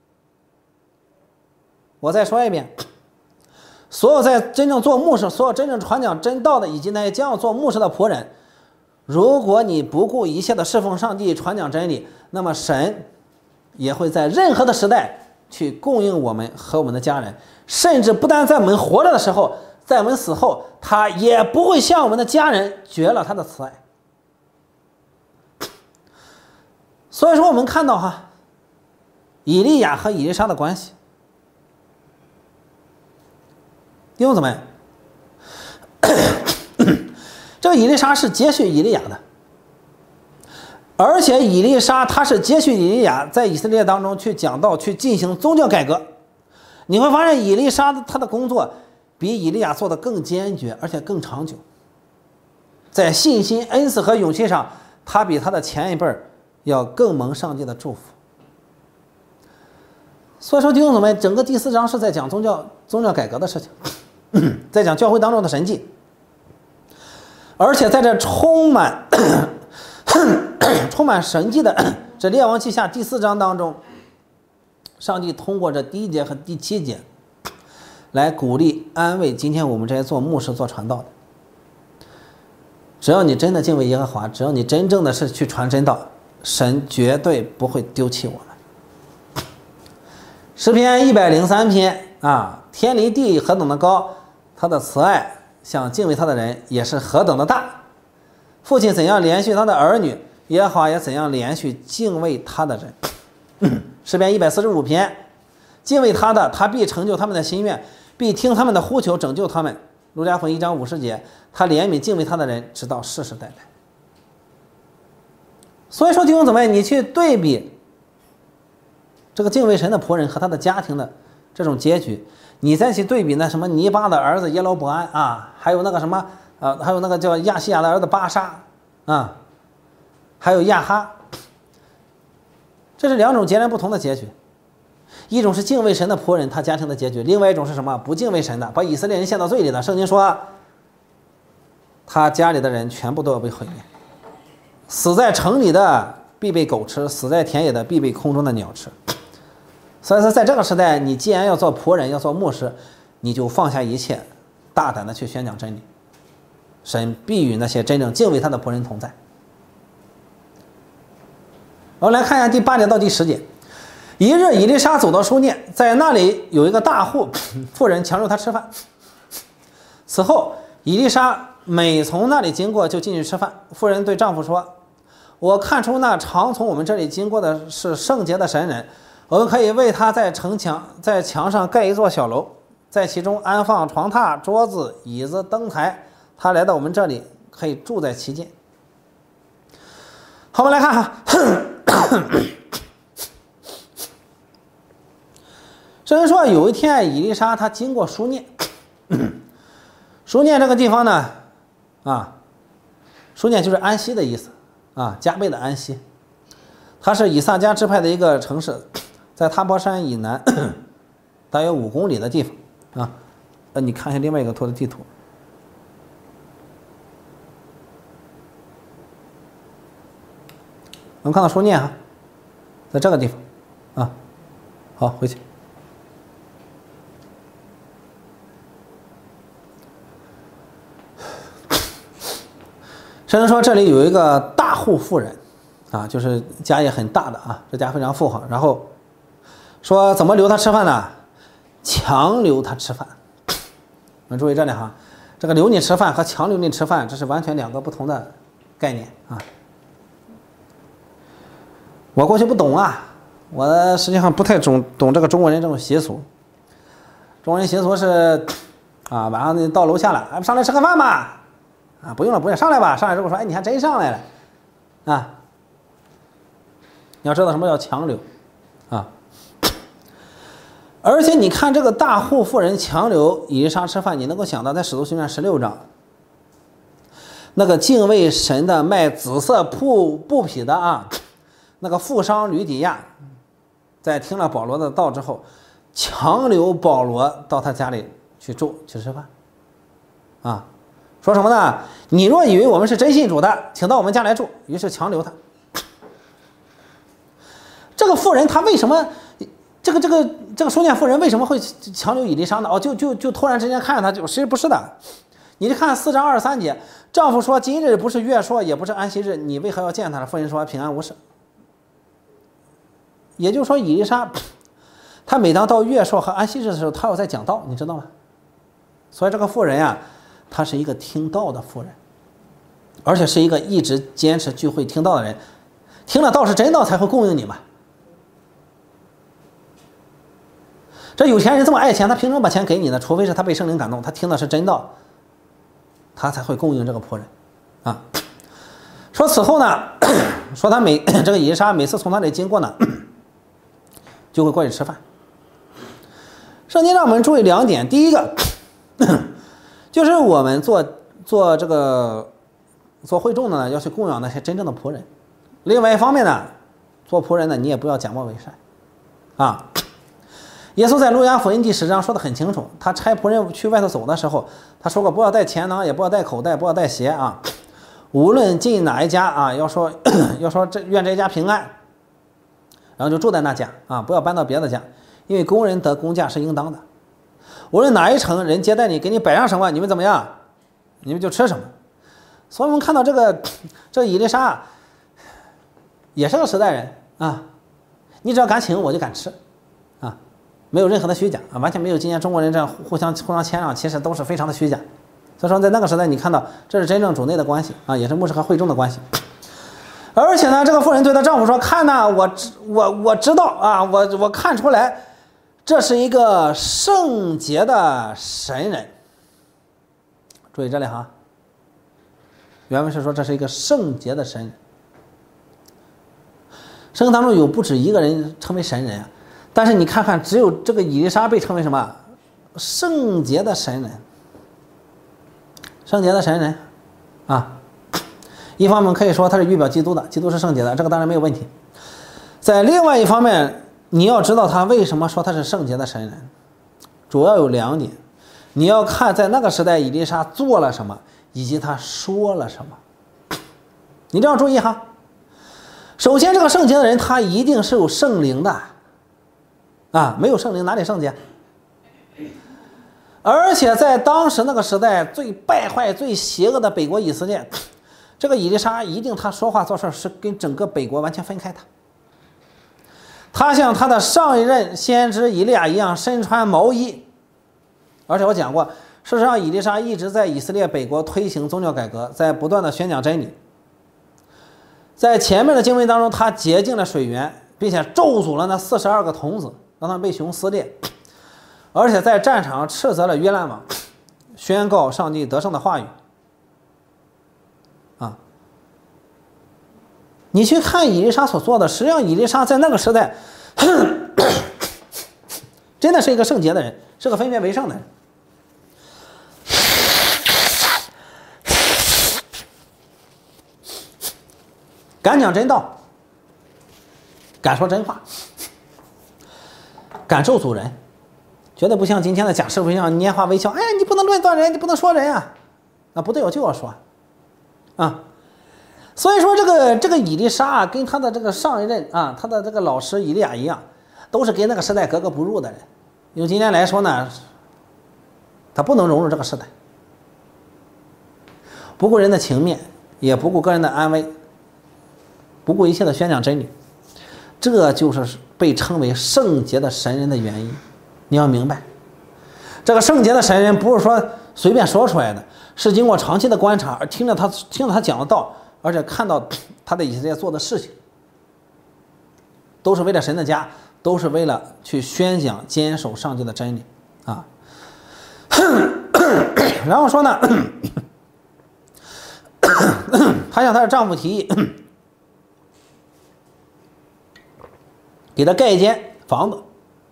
[SPEAKER 1] 我再说一遍，所有在真正做牧师，所有真正传讲真道的，以及那些将要做牧师的仆人，如果你不顾一切的侍奉上帝传讲真理，那么神也会在任何的时代去供应我们和我们的家人，甚至不但在我们活着的时候，在我们死后，他也不会向我们的家人绝了他的慈爱。所以说我们看到哈，以利亚和以利沙的关系，弟兄姊妹，这个以利沙是接续以利亚的，而且以利沙他是接续以利亚在以色列当中去讲道，去进行宗教改革。你会发现以利沙他的工作比以利亚做的更坚决，而且更长久。在信心、恩赐和勇气上，他比他的前一辈要更蒙上帝的祝福。所以说弟兄姊妹，整个第四章是在讲宗教宗教改革的事情，在讲教会当中的神迹，而且在这充满充满神迹的这列王记下第四章当中，上帝通过这第一节和第七节来鼓励安慰今天我们这些做牧师做传道的。只要你真的敬畏耶和华，只要你真正的是去传真道，神绝对不会丢弃我们。诗篇一百零三篇啊，天离地何等的高，他的慈爱向敬畏他的人也是何等的大。父亲怎样连续他的儿女，耶和华也怎样连续敬畏他的人。诗篇一百四十五篇，敬畏他的，他必成就他们的心愿，必听他们的呼求，拯救他们。路加福音一章五十节，他怜悯敬畏他的人，直到世世代代。所以说弟兄姊妹，你去对比这个敬畏神的仆人和他的家庭的这种结局，你再去对比那什么尼巴的儿子耶罗伯安啊，还有那个什么啊，还有那个叫亚西亚的儿子巴沙啊，还有亚哈，这是两种截然不同的结局。一种是敬畏神的仆人，他家庭的结局；另外一种是什么？不敬畏神的，把以色列人陷到罪里的。圣经说，他家里的人全部都要被毁灭，死在城里的必被狗吃，死在田野的必被空中的鸟吃。所以说，在这个时代，你既然要做仆人，要做牧师，你就放下一切，大胆的去宣讲真理。神必与那些真正敬畏他的仆人同在。我们来看一下第八节到第十节。一日，以利沙走到书念，在那里有一个大户妇人强留他吃饭。此后，以利沙每从那里经过，就进去吃饭。妇人对丈夫说：“我看出那常从我们这里经过的是圣洁的神人，我们可以为他在城墙在墙上盖一座小楼，在其中安放床榻、桌子、椅子、灯台。他来到我们这里，可以住在其间。”好，我们来看哈。圣经说，有一天以利沙他经过书念，书念这个地方呢，啊，书念就是安息的意思啊，加倍的安息。它是以萨迦支派的一个城市，在塔伯山以南大约五公里的地方啊。呃，你看一下另外一个图的地图，能看到书念哈，在这个地方啊。好，回去。圣经说这里有一个大户妇人啊，就是家业很大的啊，这家非常富豪。然后说怎么留他吃饭呢？强留他吃饭。我们注意这里哈，这个留你吃饭和强留你吃饭，这是完全两个不同的概念啊。我过去不懂啊， 我实际上不太懂懂这个中国人这种习俗。中国人习俗是，啊，晚上到楼下了，哎，上来吃个饭吧，啊，不用了，不用，上来吧。上来之后说，哎，你还真上来了，啊，你要知道什么叫强留，啊。而且你看这个大户妇人强留以利沙吃饭，你能够想到在《使徒行传》十六章，那个敬畏神的卖紫色布布匹的啊，那个富商吕底亚，在听了保罗的道之后，强留保罗到他家里去住去吃饭，啊，说什么呢？你若以为我们是真信主的，请到我们家来住，于是强留他。这个妇人她为什么？这个这个这个书念妇人为什么会强留以利沙呢？哦，就就就突然之间看着他，就其实不是的。你就看四章二十三节，丈夫说：“今日不是月朔，也不是安息日，你为何要见他？”妇人说：“平安无事。”也就是说，以利沙他每当到月朔和安息日的时候，他要在讲道，你知道吗？所以这个妇人呀，她是一个听道的妇人，而且是一个一直坚持聚会听道的人。听了道是真道，才会供应你嘛。这有钱人这么爱钱，他凭什么把钱给你呢？除非是他被圣灵感动，他听的是真道，他才会供应这个仆人，啊。说此后呢，说他每这个以利沙每次从他那里经过呢，就会过去吃饭。圣经让我们注意两点，第一个，就是我们做做这个做会众的呢，要去供养那些真正的仆人。另外一方面呢，做仆人呢，你也不要假冒伪善，啊。耶稣在路加福音第十章说得很清楚，他差仆人去外头走的时候，他说过不要带钱囊，也不要带口袋，不要带鞋啊。无论进哪一家啊，要说要说这愿这一家平安，然后就住在那家啊，不要搬到别的家，因为工人得工价是应当的。无论哪一城人接待你，给你摆上什么，你们怎么样，你们就吃什么。所以我们看到这个这以利沙也是个时代人啊，你只要敢请，我就敢吃。没有任何的虚假啊，完全没有今天中国人这样互相互相谦让，其实都是非常的虚假。所以说，在那个时代，你看到这是真正主内的关系啊，也是牧师和会众的关系。而且呢，这个妇人对她丈夫说：“看呐，我我我知道啊，我我看出来，这是一个圣洁的神人。”注意这里哈，原文是说这是一个圣洁的神人。圣经当中有不止一个人称为神人啊。但是你看看，只有这个以利沙被称为什么？圣洁的神人。圣洁的神人，啊，一方面可以说他是预表基督的，基督是圣洁的，这个当然没有问题。在另外一方面，你要知道他为什么说他是圣洁的神人，主要有两点。你要看在那个时代以利沙做了什么，以及他说了什么。你这样注意哈。首先，这个圣洁的人他一定是有圣灵的。啊，没有圣灵哪里圣洁？而且在当时那个时代最败坏、最邪恶的北国以色列，这个以利沙一定他说话做事是跟整个北国完全分开的。他像他的上一任先知以利亚一样身穿毛衣，而且我讲过，事实上以利沙一直在以色列北国推行宗教改革，在不断的宣讲真理。在前面的经文当中，他洁净了水源，并且咒诅了那四十二个童子，让他们被熊撕裂，而且在战场上斥责了约兰王，宣告上帝得胜的话语。啊，你去看以利沙所做的，实际上以利沙在那个时代，真的是一个圣洁的人，是个分别为圣的人。敢讲真道，敢说真话，敢咒诅人，绝对不像今天的假师傅一样拈花微笑。哎，你不能论断人，你不能说人啊！啊，不对，我就要说啊。所以说，这个这个以利沙啊，跟他的这个上一任啊，他的这个老师以利亚一样，都是跟那个时代格格不入的人。用今天来说呢，他不能融入这个时代，不顾人的情面，也不顾个人的安危，不顾一切的宣讲真理，这就是被称为圣洁的神人的原因。你要明白，这个圣洁的神人不是说随便说出来的，是经过长期的观察，而听着他听着他讲的道，而且看到他在以色列做的事情。 都是为了神的家，都是为了去宣讲坚守上帝的真理啊。然后说呢，她向她的丈夫提议给她盖一间房子，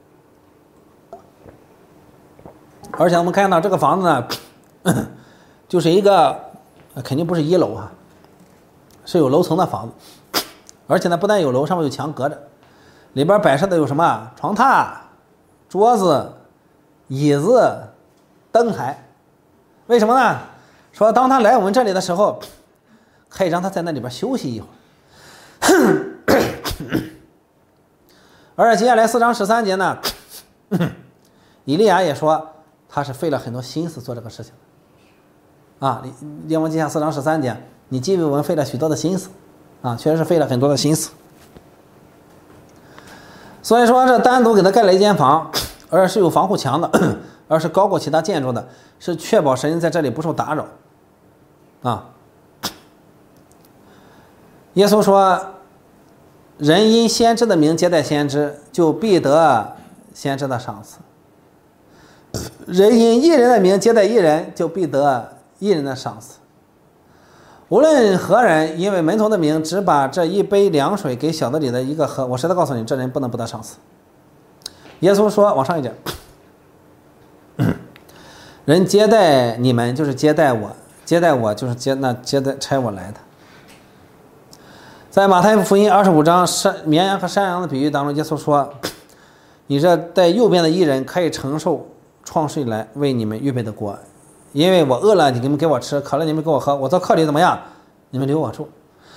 [SPEAKER 1] 而且我们看到这个房子呢，就是一个肯定不是一楼啊，是有楼层的房子，而且呢不但有楼，上面有墙隔着，里边摆设的有什么床榻、桌子、椅子、灯台。为什么呢？说当他来我们这里的时候，可以让他在那里边休息一会儿。而接下来四章十三节呢，以利亚也说他是费了很多心思做这个事情啊。列王记下四章十三节，你既为我们费了许多的心思啊，确实是费了很多的心思。所以说这单独给他盖了一间房，而是有防护墙的，而是高过其他建筑的，是确保神在这里不受打扰啊。耶稣说，人因先知的名接待先知，就必得先知的赏赐；人因义人的名接待义人，就必得义人的赏赐。无论何人因为门徒的名只把这一杯凉水给小的里的一个喝，我实在告诉你，这人不能不得赏赐。耶稣说，往上一点，人接待你们就是接待我，接待我就是接那接待差我来的。在马太福音二十五章山绵羊和山羊的比喻当中，耶稣说，你这在右边的义人可以承受创世以来为你们预备的国，因为我饿了你们给我吃，渴了你们给我喝，我到客里怎么样，你们留我住。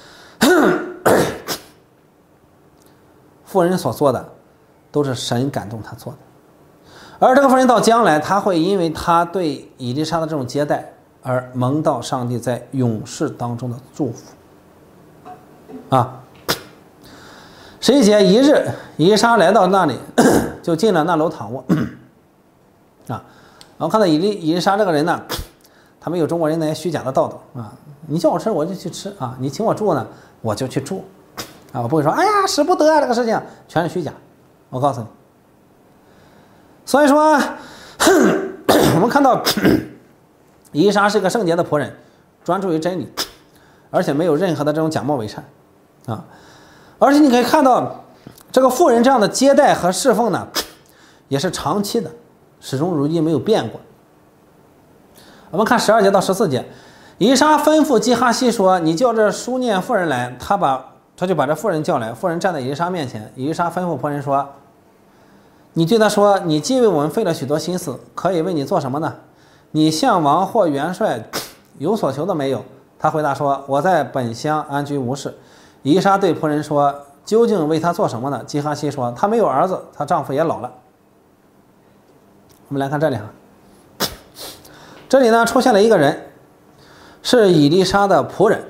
[SPEAKER 1] 妇人所做的都是神感动他做的，而这个妇人到将来，他会因为他对以利沙的这种接待而蒙到上帝在永世当中的祝福啊。十一节，一日以利沙来到那里，就进了那楼躺卧啊。然后看到以利以利沙这个人呢，他没有中国人那些虚假的道德啊，你叫我吃我就去吃啊，你请我住呢我就去住啊，我不会说哎呀使不得啊，这个事情全是虚假，我告诉你。所以说我们看到以利沙是个圣洁的仆人，专注于真理，而且没有任何的这种假冒伪善啊。而且你可以看到这个妇人这样的接待和侍奉呢，也是长期的，始终如一，没有变过。我们看十二节到十四节，以利沙吩咐基哈西说，你叫这书念妇人来，他把他就把这妇人叫来，妇人站在以利沙面前，以利沙吩咐仆人说，你对他说，你既为我们费了许多心思，可以为你做什么呢？你向王或元帅有所求的没有？他回答说，我在本乡安居无事。以利沙对仆人说，究竟为他做什么呢？基哈西说，他没有儿子，她丈夫也老了。我们来看这里哈，这里呢出现了一个人，是以利沙的仆人，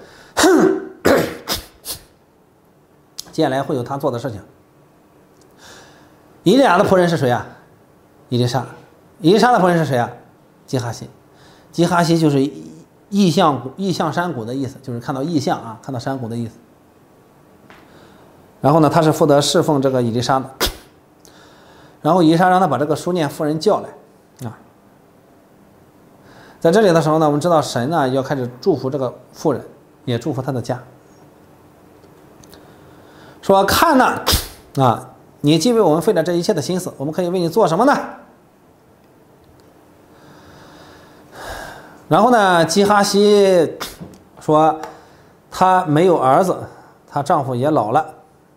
[SPEAKER 1] 接下来会有他做的事情。以利亚的仆人是谁啊？以利沙。以利沙的仆人是谁啊？基哈西。基哈西就是异象异象山谷的意思，就是看到异象啊，看到山谷的意思。然后呢，他是负责侍奉这个以利沙的。然后以利沙让他把这个书念妇人叫来啊。在这里的时候呢，我们知道神呢要开始祝福这个妇人，也祝福他的家。说看呐啊，你既为我们费了这一切的心思，我们可以为你做什么呢？然后呢，基哈西说她没有儿子，她丈夫也老了。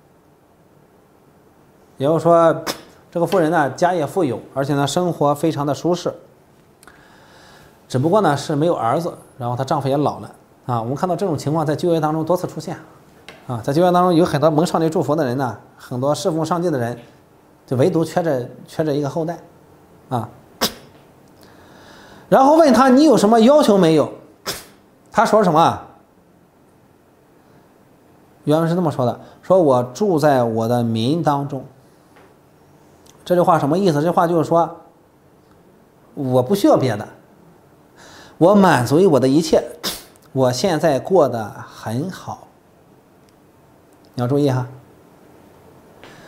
[SPEAKER 1] 也就是说，这个妇人呢家业富有，而且呢生活非常的舒适，只不过呢是没有儿子，然后她丈夫也老了啊。我们看到这种情况在旧约当中多次出现啊，在旧约当中有很多蒙上帝祝福的人呢，很多侍奉上帝的人，就唯独缺着缺着一个后代啊。然后问他你有什么要求没有？他说什么？原文是这么说的，说我住在我的民当中。这句话什么意思？这话就是说，我不需要别的，我满足于我的一切，我现在过得很好。你要注意哈，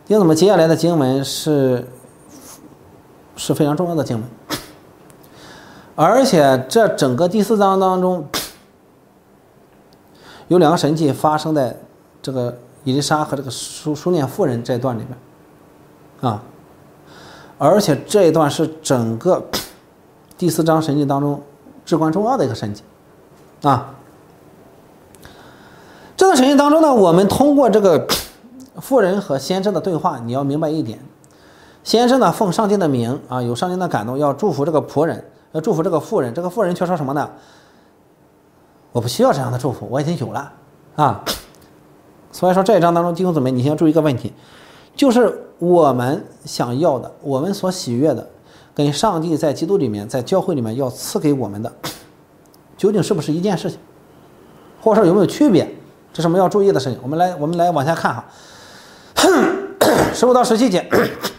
[SPEAKER 1] 弟兄姊妹，接下来的经文是是非常重要的经文，而且这整个第四章当中有两个神迹发生在这个以利沙和这个书书念妇人这一段里面啊，而且这一段是整个第四章神迹当中至关重要的一个神迹啊。这段神迹当中呢，我们通过这个妇人和先知的对话，你要明白一点，先知呢奉上帝的名啊，有上帝的感动，要祝福这个仆人，要祝福这个妇人。这个妇人却说什么呢？我不需要这样的祝福，我已经有了啊。所以说这一章当中，弟兄姊妹，你先注意一个问题，就是我们想要的，我们所喜悦的，跟上帝在基督里面，在教会里面要赐给我们的，究竟是不是一件事情，或者说有没有区别？这是我们要注意的事情。我们来，我们来往下看哈。十五到十七节，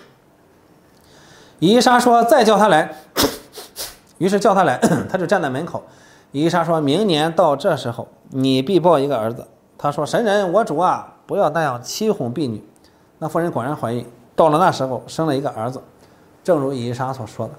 [SPEAKER 1] 以利沙说：“再叫他来。”于是叫他来，他就站在门口。以利沙说：“明年到这时候，你必抱一个儿子。”他说：“神人，我主啊，不要那样欺哄婢女。”那妇人果然怀孕，到了那时候生了一个儿子，正如以利沙所说的。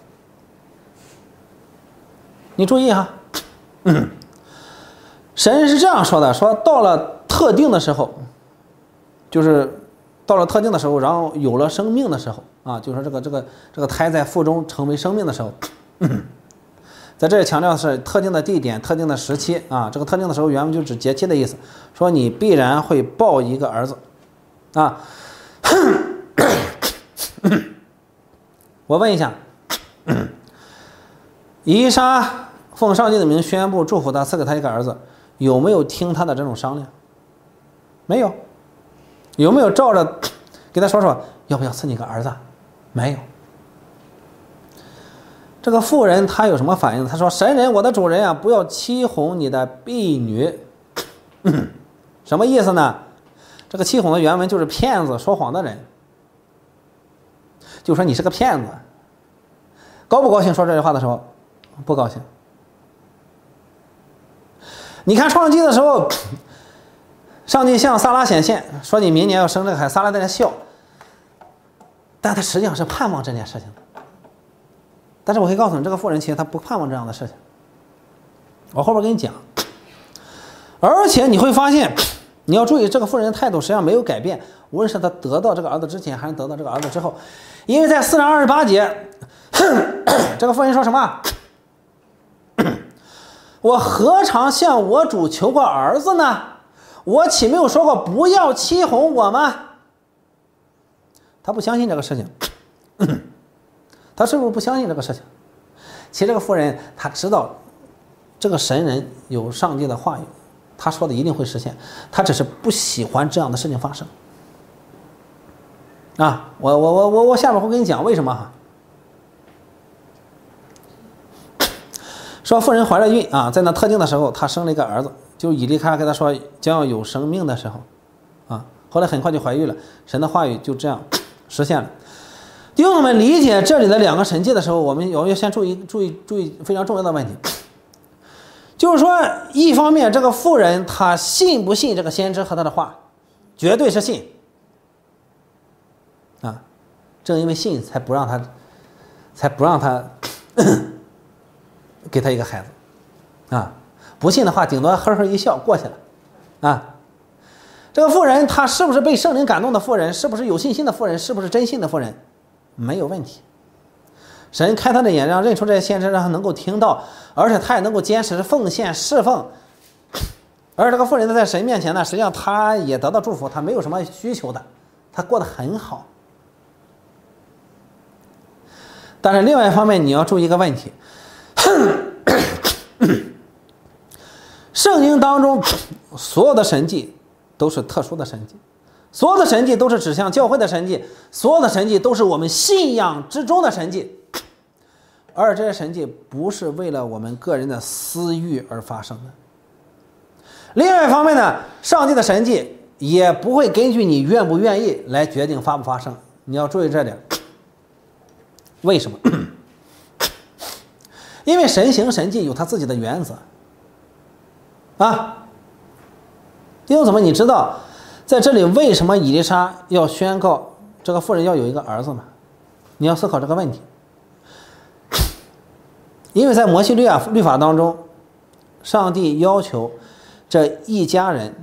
[SPEAKER 1] 你注意哈，嗯，神是这样说的：说到了特定的时候，就是到了特定的时候，然后有了生命的时候啊，就是说这个这个这个胎在腹中成为生命的时候，嗯，在这里强调的是特定的地点、特定的时期啊。这个特定的时候原文就指节期的意思，说你必然会抱一个儿子啊。我问一下，以利沙奉上帝的名宣布祝福他，赐给他一个儿子，有没有听他的这种商量？没有。有没有照着给他说说要不要赐你个儿子？没有。这个妇人她有什么反应？她说：“神人，我的主人啊，不要欺哄你的婢女。”什么意思呢？这个欺哄的原文就是骗子、说谎的人，就说你是个骗子。高不高兴说这句话的时候？不高兴。你看创世纪的时候，上帝向撒拉显现，说你明年要生这个孩子，撒拉在那笑，但他实际上是盼望这件事情的。但是我可以告诉你，这个妇人其实他不盼望这样的事情。我后边跟你讲，而且你会发现，你要注意这个妇人的态度实际上没有改变，无论是他得到这个儿子之前，还是得到这个儿子之后。因为在四章二十八节，这个妇人说什么？我何尝向我主求过儿子呢？我岂没有说过不要欺哄我吗？他不相信这个事情。他是不是不相信这个事情？其实这个妇人他知道这个神人有上帝的话语，他说的一定会实现，他只是不喜欢这样的事情发生啊。我我我我我下面会跟你讲为什么哈。说妇人怀了孕啊，在那特定的时候她生了一个儿子，就以利沙跟他说将要有生命的时候啊，后来很快就怀孕了，神的话语就这样实现了。弟兄们理解这里的两个神迹的时候，我们要先注意注意注意非常重要的问题，就是说一方面这个妇人她信不信这个先知和他的话？绝对是信啊，正因为信才不让他才不让他给他一个孩子啊，不信的话顶多呵呵一笑过去了啊。这个妇人她是不是被圣灵感动的妇人？是不是有信心的妇人？是不是真信的妇人？没有问题。神开他的眼，让认出这些先知，让他能够听到，而且他也能够坚持奉献侍奉。而这个妇人在神面前呢，实际上他也得到祝福，他没有什么需求的，他过得很好。但是另外一方面，你要注意一个问题，圣经当中所有的神迹都是特殊的神迹，所有的神迹都是指向教会的神迹，所有的神迹都是我们信仰之中的神迹，而这些神迹不是为了我们个人的私欲而发生的。另外一方面呢，上帝的神迹也不会根据你愿不愿意来决定发不发生，你要注意这点。为什么？因为神行神迹有他自己的原则啊。弟兄姊妹，你知道在这里为什么以利沙要宣告这个妇人要有一个儿子嘛？你要思考这个问题，因为在摩西律法律法当中，上帝要求这一家人，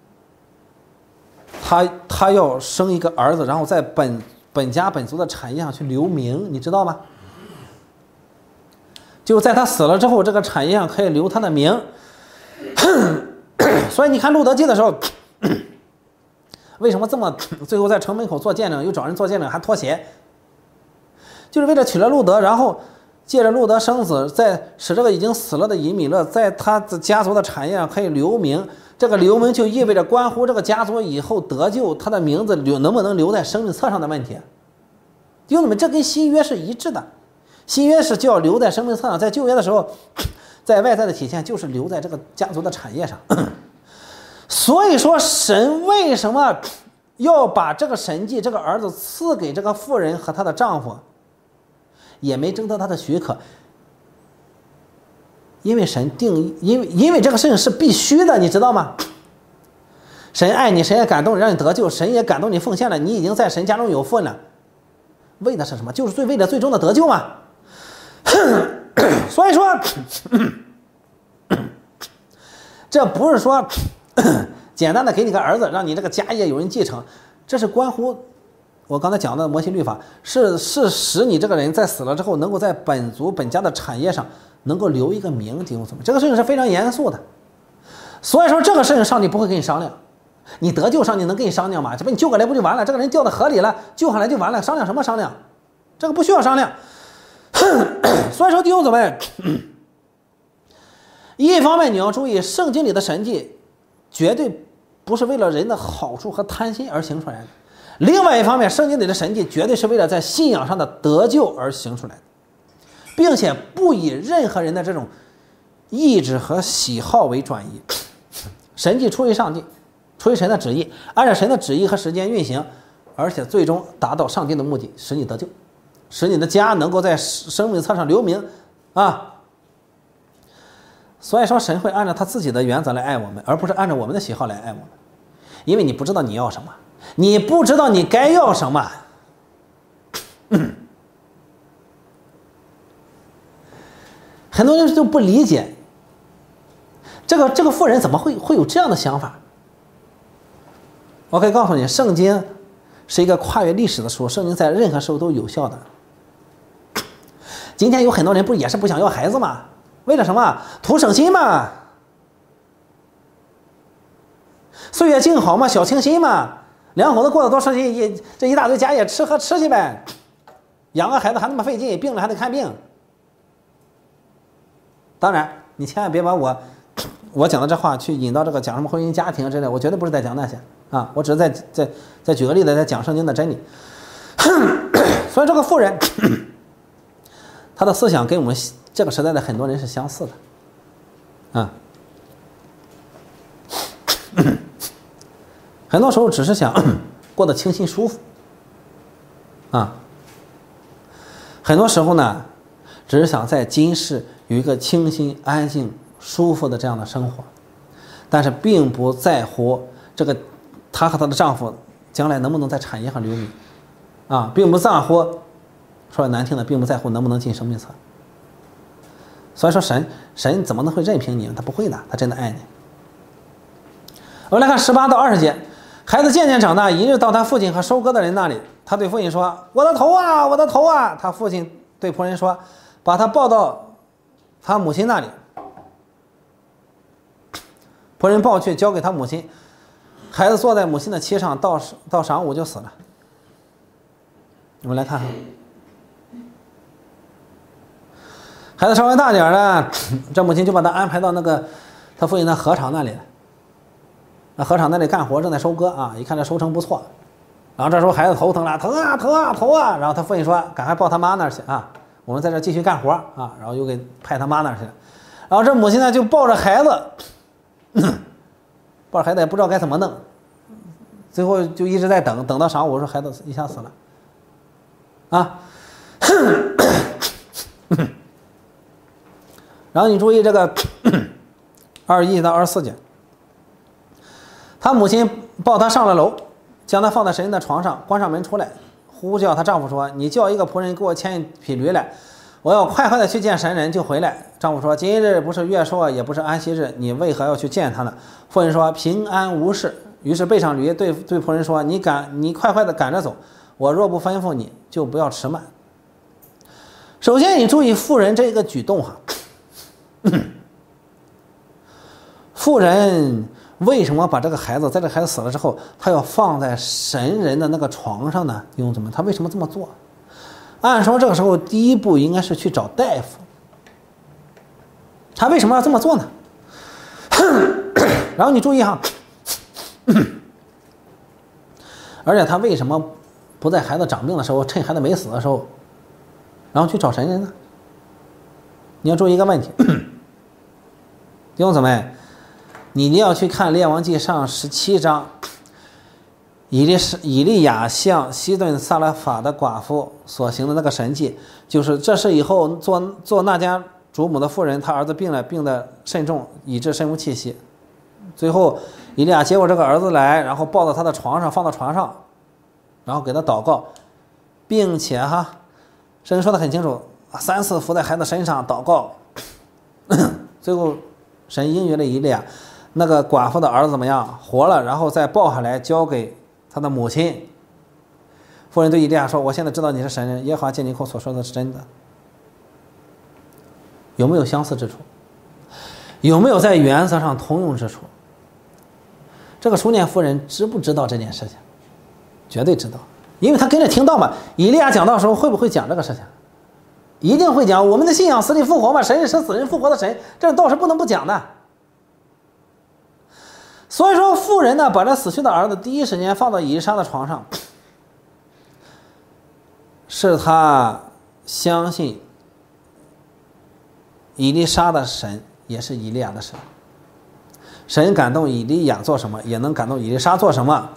[SPEAKER 1] 他他要生一个儿子，然后在本本家本族的产业上去留名，你知道吗？就在他死了之后，这个产业上可以留他的名。所以你看路德记的时候，为什么这么最后在城门口做见证，又找人做见证还脱鞋，就是为了娶了路德，然后借着路德生子，再使这个已经死了的以米勒在他的家族的产业上可以留名。这个留名就意味着关乎这个家族以后得救，他的名字留能不能留在生命册上的问题。弟兄们，这跟新约是一致的。新约是就要留在生命册上，在旧约的时候，在外在的体现就是留在这个家族的产业上。所以说，神为什么要把这个神迹、这个儿子赐给这个妇人和她的丈夫，也没征得他的许可，因为神定，因为因为这个事情是必须的，你知道吗？神爱你，神也感动让你得救，神也感动你奉献了，你已经在神家中有份了。为的是什么？就是最为了最终的得救嘛。所以说，这不是说简单的给你个儿子，让你这个家业有人继承，这是关乎我刚才讲的摩西律法，是是使你这个人在死了之后，能够在本族本家的产业上能够留一个名，弟兄姊妹，这个事情是非常严肃的。所以说，这个事情上帝不会跟你商量，你得救上帝能跟你商量吗？这不你救过来不就完了？这个人掉到河里了，救上来就完了，商量什么商量？这个不需要商量。所以说，弟兄姊妹，一方面你要注意，圣经里的神迹绝对不是为了人的好处和贪心而行出来的；另外一方面，圣经里的神迹绝对是为了在信仰上的得救而行出来的，并且不以任何人的这种意志和喜好为转移。神迹出于上帝，出于神的旨意，按照神的旨意和时间运行，而且最终达到上帝的目的，使你得救，使你的家能够在生命册上留名啊。所以说，神会按照他自己的原则来爱我们，而不是按照我们的喜好来爱我们。因为你不知道你要什么，你不知道你该要什么。嗯、很多人就不理解，这个这个妇人怎么会会有这样的想法？我可以告诉你，圣经是一个跨越历史的书，圣经在任何时候都有效的。今天有很多人不也是不想要孩子吗？为了什么？图省心嘛，岁月静好嘛，小清新嘛，两口子过得多顺心，这一大堆家业吃喝吃去呗，养个孩子还那么费劲，病了还得看病。当然，你千万别把我我讲的这话去引到这个讲什么婚姻家庭之类，我绝对不是在讲那些啊，我只是在在在举个例子，在讲圣经的真理。所以这个妇人，他的思想跟我们这个时代的很多人是相似的，啊，很多时候只是想过得清新舒服，啊，很多时候呢，只是想在今世有一个清新、安静、舒服的这样的生活，但是并不在乎这个她和她的丈夫将来能不能在产业上留名，啊，并不在乎，说难听的，并不在乎能不能进生命册。所以说神神怎么能会任凭你？他不会的，他真的爱你。我们来看十八到二十节，孩子渐渐长大，一日到他父亲和收割的人那里，他对父亲说：“我的头啊，我的头啊！”他父亲对仆人说：“把他抱到他母亲那里。”仆人抱去交给他母亲，孩子坐在母亲的膝上，到到晌午就死了。我们来看看。孩子稍微大点了，这母亲就把他安排到那个他父亲的禾场那里了。那禾场那里干活，正在收割啊，一看这收成不错，然后这时候孩子头疼了，疼啊疼啊头啊，然后他父亲说：“赶快抱他妈那儿去啊，我们在这继续干活啊。”然后又给派他妈那儿去了。然后这母亲呢就抱着孩子，抱着孩子也不知道该怎么弄，最后就一直在等，等到晌午，说孩子一下死了，啊。然后你注意这个二十一到二十四节，他母亲抱他上了楼，将他放在神的床上，关上门出来， 呼叫她丈夫说：“你叫一个仆人给我牵一匹驴来，我要快快的去见神人，就回来。”丈夫说：“今日不是月朔，也不是安息日，你为何要去见他呢？”妇人说：“平安无事。”于是背上驴，对对仆人说：“你赶，你快快的赶着走。我若不吩咐你，就不要迟慢。”首先，你注意妇人这个举动哈。妇人为什么把这个孩子，在这个孩子死了之后，他要放在神人的那个床上呢？弟兄姊妹，他为什么这么做？按说这个时候第一步应该是去找大夫。他为什么要这么做呢？然后你注意哈，而且他为什么不在孩子长病的时候，趁孩子没死的时候，然后去找神人呢？你要注意一个问题，弟兄姊妹，你一定要去看《列王记上》十七章，以利以利亚向西顿撒勒法的寡妇所行的那个神迹，就是这是以后做做那家主母的妇人，她儿子病了，病得甚重，以致身无气息。最后以利亚接过这个儿子来，然后抱到他的床上，放到床上，然后给他祷告，并且哈，圣经说的很清楚，三次伏在孩子身上祷告，最后神应允了以利亚。那个寡妇的儿子怎么样？活了，然后再抱下来交给他的母亲。妇人对以利亚说：“我现在知道你是神人，耶和华借你口所说的是真的。”有没有相似之处？有没有在原则上通用之处？这个书念妇人知不知道这件事情？绝对知道，因为他跟着听到嘛。以利亚讲到的时候会不会讲这个事情？一定会讲。我们的信仰死里复活嘛，神是使死人复活的神，这道是不能不讲的。所以说，妇人呢，把这死去的儿子第一时间放到以利沙的床上，是他相信以利沙的神也是以利亚的神，神感动以利亚做什么，也能感动以利沙做什么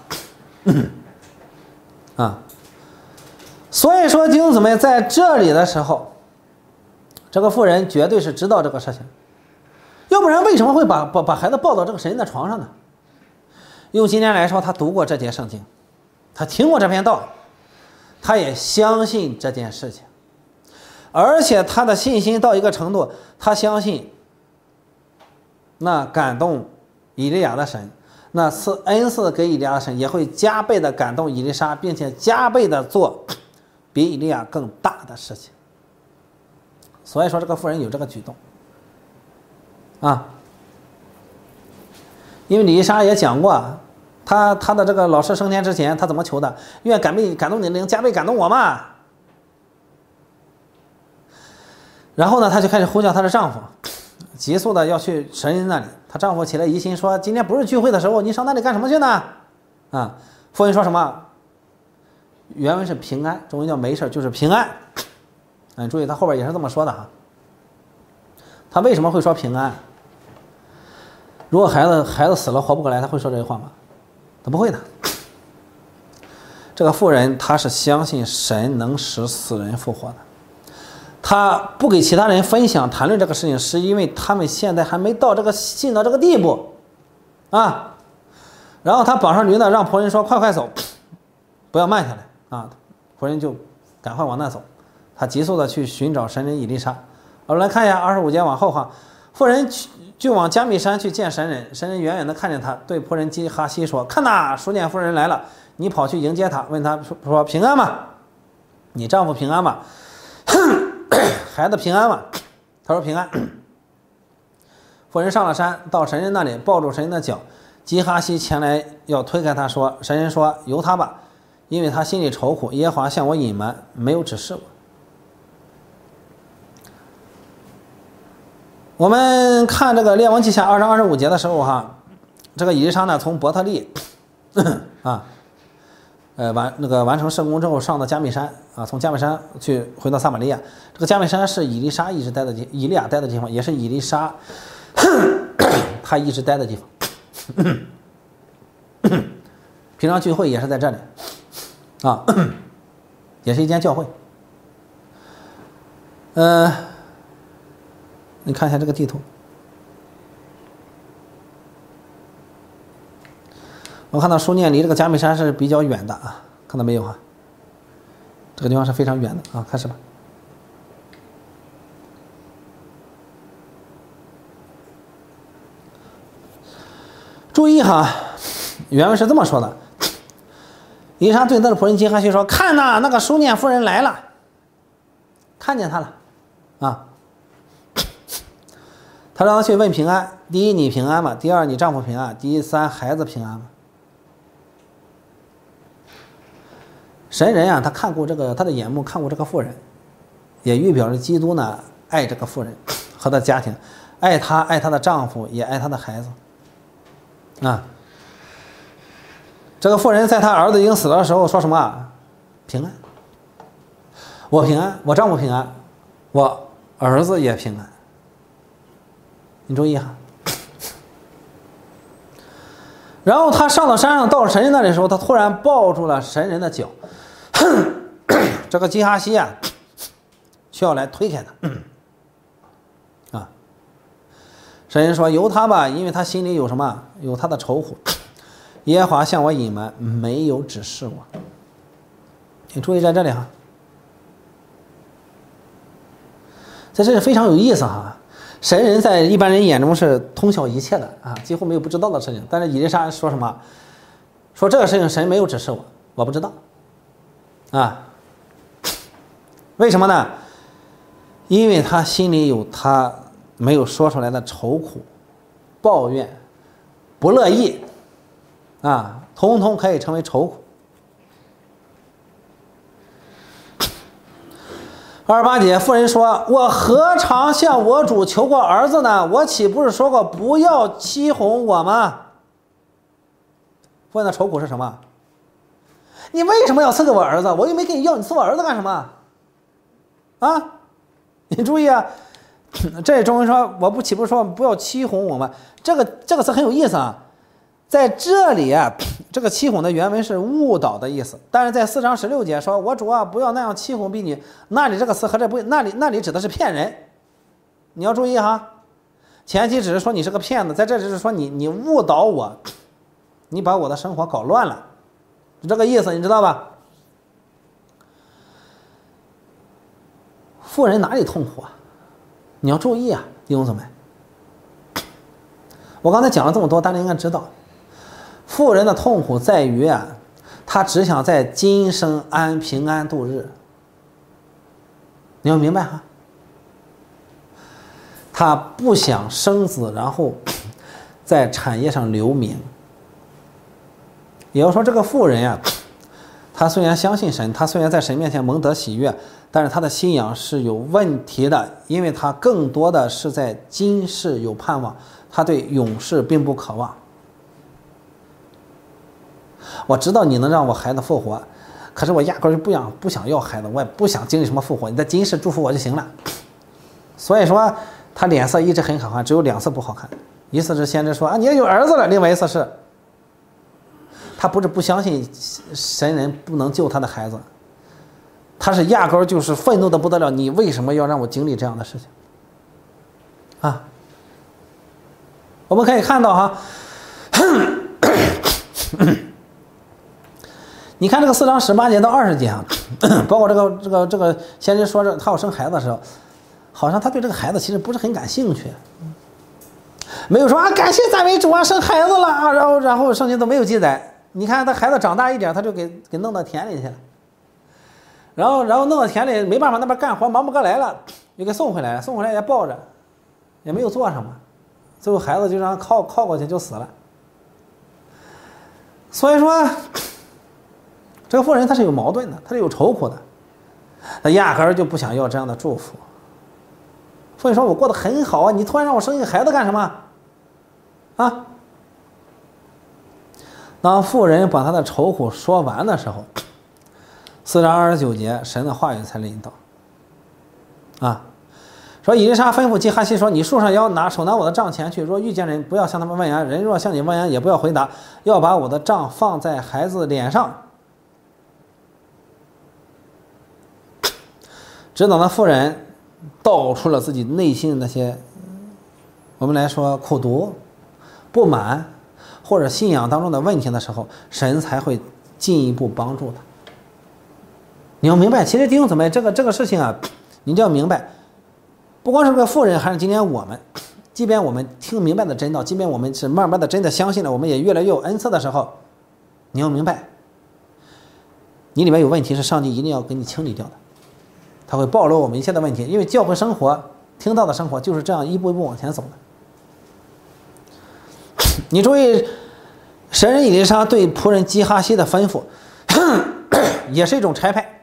[SPEAKER 1] 啊。所以说弟兄姊妹，在这里的时候，这个妇人绝对是知道这个事情，要不然为什么会把把把孩子抱到这个神的床上呢？用今天来说，他读过这节圣经，他听过这篇道，他也相信这件事情，而且他的信心到一个程度，他相信那感动以利亚的神，那赐恩赐给以利亚的神也会加倍的感动以利沙，并且加倍的做比以利亚更大的事情。所以说这个妇人有这个举动啊，因为以利沙也讲过，他他的这个老师升天之前，他怎么求的？愿感倍感动你的灵，加倍感动我嘛。然后呢，他就开始呼叫她的丈夫，急速的要去神人那里。她丈夫起来疑心说：“今天不是聚会的时候，你上那里干什么去呢？”啊，妇人说什么？原文是平安，中文叫没事，就是平安。嗯，注意，他后边也是这么说的哈。他为什么会说平安？如果孩子孩子死了活不过来，他会说这句话吗？他不会的。这个妇人她是相信神能使死人复活的，她不给其他人分享谈论这个事情，是因为他们现在还没到这个信到这个地步啊。然后他绑上驴呢，让仆人说：“快快走，不要慢下来啊！”仆人就赶快往那走，他急速的去寻找神人以利沙。我们来看一下二十五节往后哈，妇人就往加密山去见神人，神人远远的看见他，对仆人基哈西说：“看哪，书念妇人来了，你跑去迎接他，问他说平安吗？你丈夫平安吗？孩子平安吗？”他说平安。妇人上了山，到神人那里，抱住神人的脚。基哈西前来要推开他，说：“神人说，由他吧，因为他心里愁苦，耶和华向我隐瞒，没有指示我。”我们看这个列王记下二章二十五节的时候哈，这个以利沙呢从伯特利啊，呃完那个完成圣工之后上到加密山啊，从加密山去回到撒玛利亚。这个加密山是以利沙一直待的地，以利亚待的地方，也是以利沙他一直待的地方。平常聚会也是在这里啊，也是一间教会。呃。你看一下这个地图，我看到书念离这个加密山是比较远的啊，看到没有啊？ 这个地方是非常远的啊，开始吧。注意哈，原文是这么说的：以利沙对他的仆人基哈西说：“看呐，那个书念夫人来了，看见他了，啊。”他让他去问平安：第一，你平安吗？第二，你丈夫平安；第三，孩子平安吗？神人啊，他看过这个，他的眼目看过这个妇人，也预表着基督呢爱这个妇人和他家庭，爱她，爱她的丈夫，也爱她的孩子。啊，这个妇人在她儿子已经死了的时候说什么？平安，我平安，我丈夫平安，我儿子也平安。你注意哈。然后他上到山上，到了神人那里的时候，他突然抱住了神人的脚。这个基哈西啊，需要来推开他。啊，神人说：“由他吧，因为他心里有什么？有他的愁苦。耶和华向我隐瞒，没有指示我。”你注意在这里哈，在这里非常有意思哈。神人在一般人眼中是通晓一切的啊，几乎没有不知道的事情。但是以利沙说什么？说这个事情神没有指示我，我不知道。啊，为什么呢？因为他心里有他没有说出来的愁苦、抱怨、不乐意，啊，通通可以成为愁苦。二十八节，妇人说：“我何尝向我主求过儿子呢？我岂不是说过不要欺哄我吗？”妇人的愁苦是什么？你为什么要赐给我儿子？我又没跟你要，你赐我儿子干什么？啊，你注意啊，这中文说我不岂不是说不要欺哄我吗？这个这个词很有意思啊，在这里啊，这个欺哄的原文是误导的意思，但是在四章十六节说：“我主啊，不要那样欺哄婢女。”那里这个词和这不，那里那里指的是骗人，你要注意哈。前期只是说你是个骗子，在这里是说你你误导我，你把我的生活搞乱了，就这个意思，你知道吧？妇人哪里痛苦啊？你要注意啊，弟兄姊妹。我刚才讲了这么多，大家应该知道。妇人的痛苦在于啊，她只想在今生安平安度日。你要明白哈，她不想生子，然后在产业上留名。也要说这个妇人呀，她虽然相信神，她虽然在神面前蒙得喜悦，但是她的信仰是有问题的，因为她更多的是在今世有盼望，她对永世并不渴望。我知道你能让我孩子复活，可是我压根就不想不想要孩子，我也不想经历什么复活，你在今世祝福我就行了。所以说他脸色一直很好看，只有两次不好看，一次是先知说啊你也有儿子了，另外一次是他不是不相信神人不能救他的孩子，他是压根就是愤怒的不得了，你为什么要让我经历这样的事情啊？我们可以看到哈你看这个四章十八节到二十节啊，包括这个这个这个先知说这他要生孩子的时候，好像他对这个孩子其实不是很感兴趣，没有说啊感谢赞美主啊生孩子了啊，然后然后圣经都没有记载。你看他孩子长大一点，他就给给弄到田里去了，然后然后弄到田里没办法，那边干活忙不过来了，又给送回来了，送回来也抱着，也没有做什么，最后孩子就让他靠靠过去就死了。所以说。这个妇人她是有矛盾的，她是有愁苦的，她压根儿就不想要这样的祝福。所以说我过得很好啊，你突然让我生一个孩子干什么？啊？当妇人把她的愁苦说完的时候，四章二十九节，神的话语才临到。啊，说以利沙吩咐基哈西说：“你束上腰，拿手拿我的杖前去。若遇见人，不要向他们问言；人若向你问言，也不要回答，要把我的杖放在孩子脸上。”直到那妇人道出了自己内心的那些，我们来说苦毒、不满或者信仰当中的问题的时候，神才会进一步帮助他。 你要明白，其实弟兄姊妹，这个这个事情啊，你就要明白，不光是这个妇人，还是今天我们，即便我们听明白的真道，即便我们是慢慢的真的相信了，我们也越来越有恩赐的时候，你要明白，你里面有问题是上帝一定要给你清理掉的，他会暴露我们一切的问题，因为教会生活听到的生活就是这样一步一步往前走的。你注意，神人以利沙对仆人基哈西的吩咐，也是一种差派，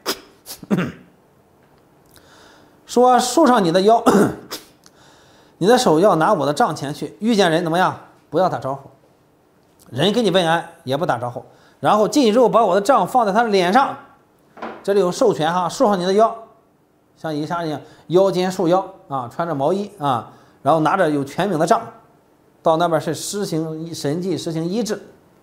[SPEAKER 1] 说束上你的腰，你的手要拿我的杖前去，遇见人怎么样？不要打招呼，人跟你问安也不打招呼，然后进去之后把我的杖放在他的脸上，这里有授权哈，束上你的腰，像以利沙一样腰间束腰啊，穿着毛衣啊，然后拿着有权柄的杖。到那边是施行神迹，施行医治，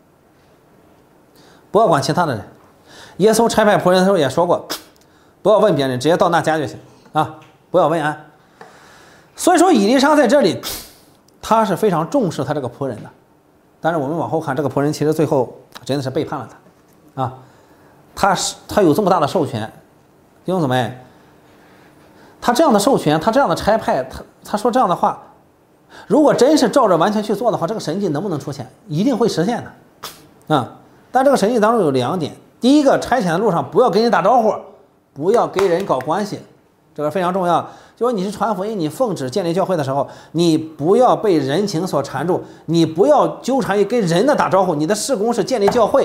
[SPEAKER 1] 不要管其他的人。耶稣差派仆人的时候也说过，不要问别人，直接到那家就行啊，不要问安。所以说以利沙在这里，他是非常重视他这个仆人的。但是我们往后看，这个仆人其实最后真的是背叛了他啊，他是他有这么大的授权，弟兄姊妹，他这样的授权，他这样的差派，他他说这样的话。如果真是照着完全去做的话，这个神迹能不能出现？一定会实现的，啊！但这个神迹当中有两点：第一个，差遣的路上不要跟人打招呼，不要跟人搞关系，这个非常重要。就说你是传福音，你奉旨建立教会的时候，你不要被人情所缠住，你不要纠缠于跟人的打招呼。你的事工是建立教会，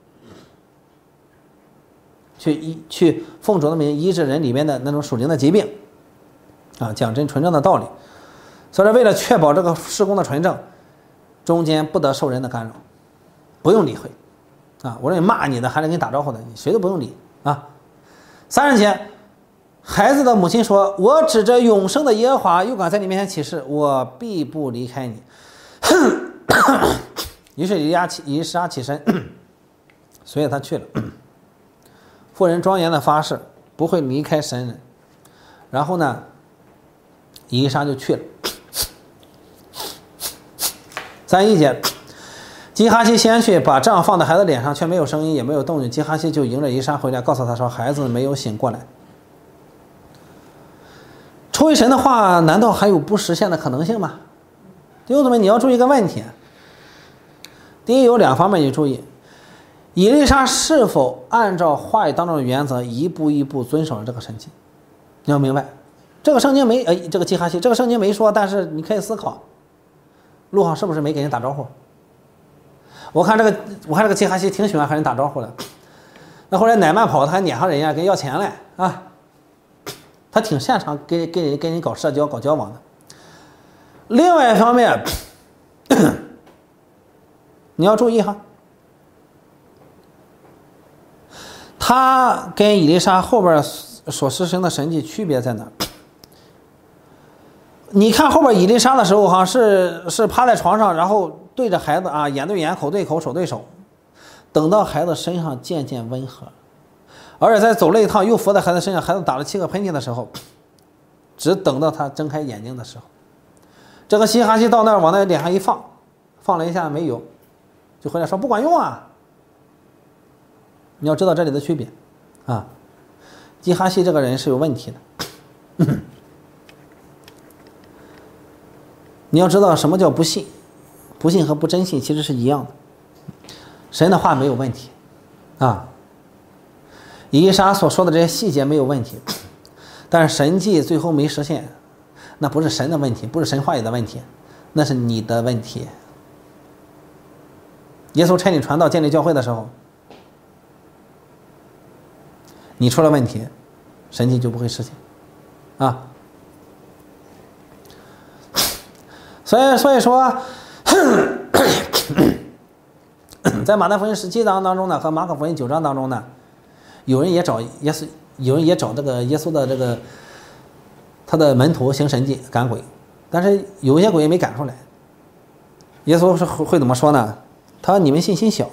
[SPEAKER 1] 去医去奉主的名医治人里面的那种属灵的疾病，啊，讲真纯正的道理。所以为了确保这个事工的纯正，中间不得受人的干扰，不用理会啊！无论骂你的还是跟你打招呼的，你谁都不用理啊！三十节，孩子的母亲说：“我指着永生的耶和华，又敢在你面前起誓，我必不离开你。”于是以利亚起以利沙起身，随着他去了。妇人庄严的发誓不会离开神人，然后呢，以利沙就去了。三一节，基哈西先去把杖放在孩子脸上，却没有声音，也没有动静。基哈西就迎着以利沙回来，告诉他说：“孩子没有醒过来。”出于神的话，难道还有不实现的可能性吗？弟兄姊妹，你要注意一个问题。第一，有两方面你注意：以利沙是否按照话语当中的原则，一步一步遵守了这个神迹？你要明白，这个圣经没，呃，这个基哈西，这个圣经没说，但是你可以思考。路上是不是没给人打招呼？我看这个，我看这个基哈西挺喜欢和人打招呼的。那后来乃曼跑，他还撵上人家，跟要钱来啊！他挺擅长跟跟人跟人搞社交、搞交往的。另外一方面，你要注意哈，他跟以利沙后边所实行的神迹区别在哪？你看后边以利沙的时候，哈是是趴在床上，然后对着孩子啊，眼对眼，口对口，手对手。等到孩子身上渐渐温和，而且在走了一趟又伏在孩子身上，孩子打了七个喷嚏的时候，只等到他睁开眼睛的时候，这个西哈西到那儿往那脸上一放，放了一下没有，就回来说不管用啊。你要知道这里的区别啊，基哈西这个人是有问题的。你要知道什么叫不信，不信和不真信其实是一样的。神的话没有问题啊，以利沙所说的这些细节没有问题，但是神迹最后没实现，那不是神的问题，不是神话语的问题，那是你的问题。耶稣差你传道建立教会的时候，你出了问题，神迹就不会实现啊。所以，所以说，在马太福音十七章当中呢，和马可福音九章当中呢，有人也找耶稣，有人也找这个耶稣的这个他的门徒行神迹赶鬼，但是有一些鬼也没赶出来。耶稣是会怎么说呢？他说：“你们信心小。”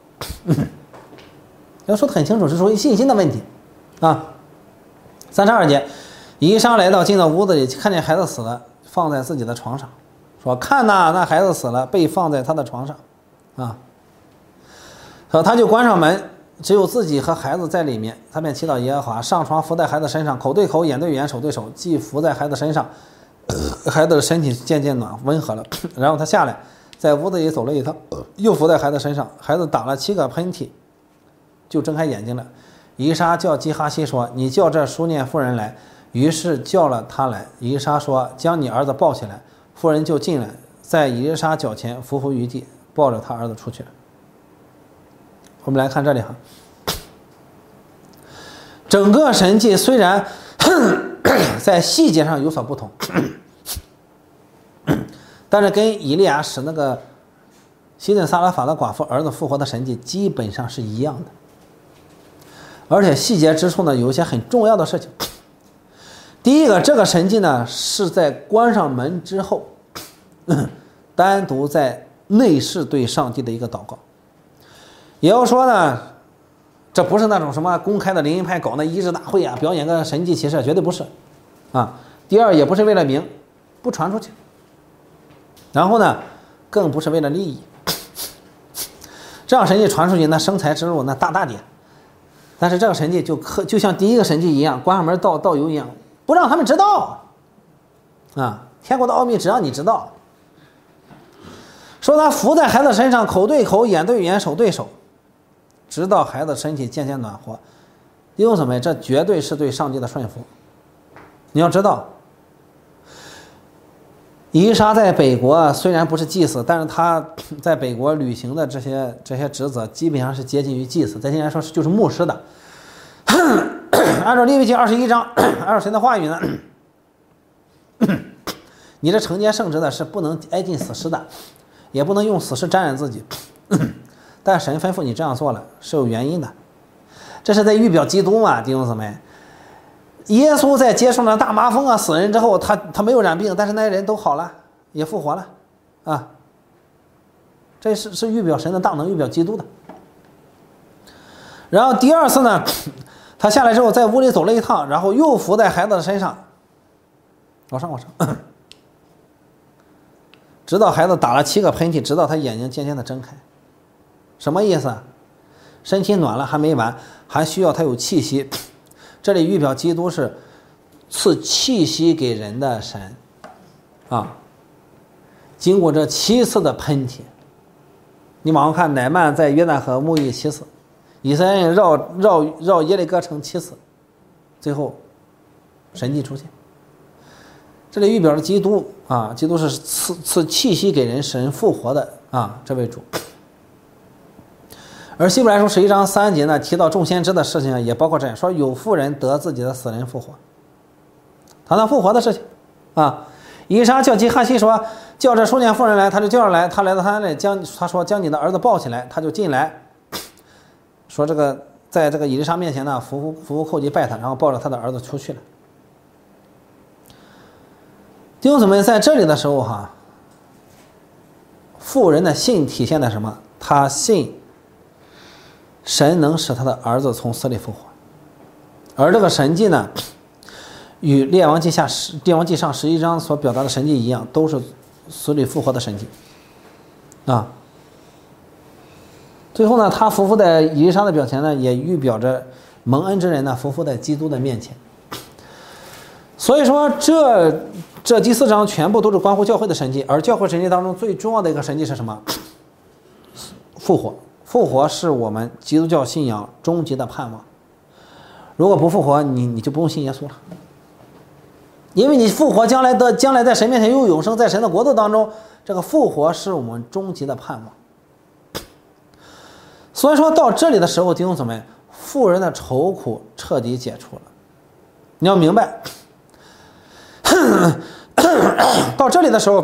[SPEAKER 1] 要说得很清楚，是属于信心的问题啊。三十二节，以利沙来到，进到屋子里，看见孩子死了，放在自己的床上。说看呐，那孩子死了，被放在他的床上，啊，说他就关上门， 只有自己和孩子在里面，他便祈祷耶和华，上床伏在孩子身上，口对口，眼对眼，手对手，既伏在孩子身上，孩子的身体渐渐暖温和了。然后他下来，在屋子里走了一趟，又伏在孩子身上，孩子打了七个喷嚏，就睁开眼睛了。以沙叫基哈西说：“你叫这书念妇人来。”于是叫了他来。以沙说：“将你儿子抱起来。”妇人就进来，在以沙脚前伏伏于地，抱着他儿子出去了。我们来看这里哈，整个神迹虽然在细节上有所不同，但是跟以利亚使那个西顿撒勒法的寡妇儿子复活的神迹基本上是一样的，而且细节之处呢有一些很重要的事情。第一个，这个神迹呢是在关上门之后，单独在内室对上帝的一个祷告。也要说呢，这不是那种什么公开的灵恩派搞那医治大会啊，表演个神迹奇事，绝对不是啊。第二，也不是为了名，不传出去。然后呢，更不是为了利益。这样神迹传出去，那生财之路那大大点。但是这个神迹就可就像第一个神迹一样，关上门倒倒油一样，不让他们知道啊。天国的奥秘只让你知道。说他伏在孩子身上，口对口，眼对眼，手对手，直到孩子身体渐渐暖和。弟兄姊妹，这绝对是对上帝的顺服。你要知道，以沙在北国虽然不是祭司，但是他在北国履行的这些这些职责基本上是接近于祭司，在今天来说就是牧师的。按照利未记二十一章，按照神的话语呢，你这承接圣职的是不能挨近死尸的，也不能用死尸沾染自己。但神吩咐你这样做了是有原因的，这是在预表基督嘛，弟兄姊妹。耶稣在接受了大麻风啊死人之后，他他没有染病，但是那些人都好了，也复活了啊。这是是预表神的大能，预表基督的。然后第二次呢，他下来之后在屋里走了一趟，然后又伏在孩子的身上，往上往上，直到孩子打了七个喷嚏，直到他眼睛渐渐的睁开。什么意思？身体暖了还没完，还需要他有气息。这里预表基督是赐气息给人的神啊。经过这七次的喷嚏，你往上看，乃曼在约旦河沐浴七次，以色列人绕绕绕耶利哥城七次，最后神迹出现。这里预表了基督啊，基督是赐赐气息给人，使人复活的啊，这位主。而希伯来书十一章三节呢，提到众先知的事情，也包括这样说：有妇人得自己的死人复活，谈到复活的事情啊。以沙叫基哈西说：“叫这书念妇人来。”他就叫上来，他来到他那里，将他说：“将你的儿子抱起来。”他就进来，说这个在这个以利沙面前呢，伏伏伏伏叩地拜他，然后抱着他的儿子出去了。弟兄姊妹，在这里的时候哈，妇人的信体现在什么？他信神能使他的儿子从死里复活，而这个神迹呢，与列王记下十列王记上十一章所表达的神迹一样，都是死里复活的神迹啊。最后呢，他匍匐在以利沙的表前呢，也预表着蒙恩之人呢匍匐在基督的面前。所以说这这第四章全部都是关乎教会的神迹，而教会神迹当中最重要的一个神迹是什么？复活。复活是我们基督教信仰终极的盼望。如果不复活，你你就不用信耶稣了，因为你复活将来的将来在神面前又永生，在神的国度当中，这个复活是我们终极的盼望。所以说到这里的时候，弟兄姊妹，妇人的愁苦彻底解除了。你要明白，到这里的时候，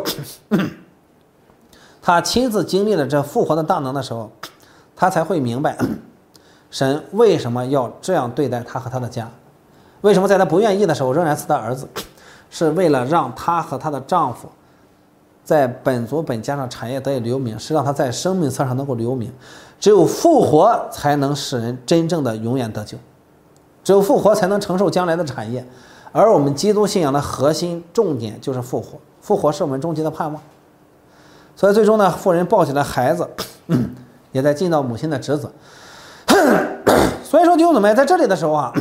[SPEAKER 1] 他亲自经历了这复活的大能的时候，他才会明白神为什么要这样对待他和他的家，为什么在他不愿意的时候仍然赐他儿子，是为了让他和他的丈夫在本族本家上产业得以留名，是让他在生命册上能够留名。只有复活才能使人真正的永远得救，只有复活才能承受将来的产业。而我们基督信仰的核心重点就是复活，复活是我们终极的盼望。所以最终呢，妇人抱起了孩子，也在尽到母亲的职责。 所以说弟兄姊妹在这里的时候啊，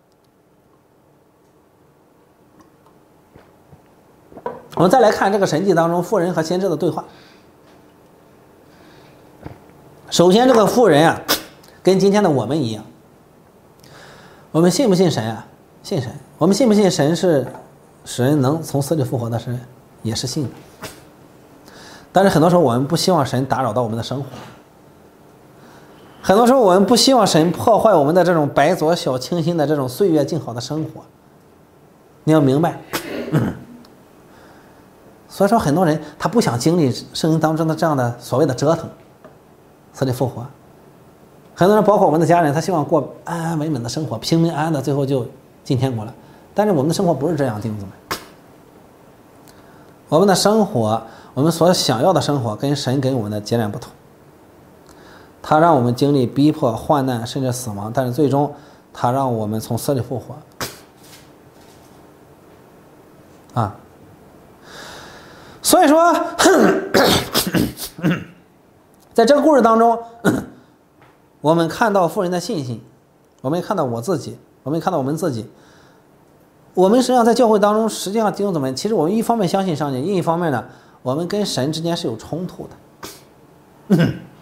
[SPEAKER 1] 我们再来看这个神迹当中妇人和先知的对话。首先，这个妇人啊，跟今天的我们一样，我们信不信神啊？信神。我们信不信神是使人能从死里复活的神？也是信的。但是很多时候我们不希望神打扰到我们的生活，很多时候我们不希望神破坏我们的这种白左小清新的这种岁月静好的生活。你要明白。所以说很多人他不想经历圣经当中的这样的所谓的折腾，死里复活。很多人包括我们的家人，他希望过安安稳稳的生活，平平安安的，最后就进天国了。但是我们的生活不是这样，弟兄姊妹。我们的生活，我们所想要的生活跟神给我们的截然不同。他让我们经历逼迫、患难甚至死亡，但是最终他让我们从死里复活啊。所以说在这个故事当中，我们看到妇人的信心，我们也看到我自己，我们也看到我们自己。我们实际上在教会当中，实际上弟兄姊妹，其实我们一方面相信上帝，另一方面呢，我们跟神之间是有冲突的。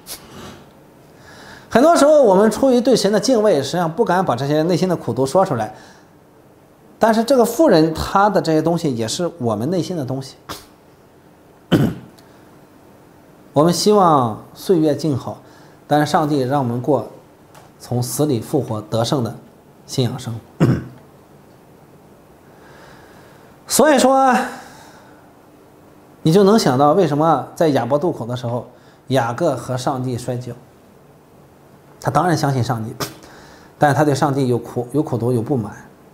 [SPEAKER 1] 很多时候我们出于对神的敬畏，实际上不敢把这些内心的苦毒说出来。但是这个妇人她的这些东西也是我们内心的东西。我们希望岁月静好，但是上帝让我们过从死里复活得胜的信仰生活。所以说你就能想到为什么在雅博渡口的时候，雅各和上帝摔跤。他当然相信上帝，但是他对上帝有苦有苦毒有不满。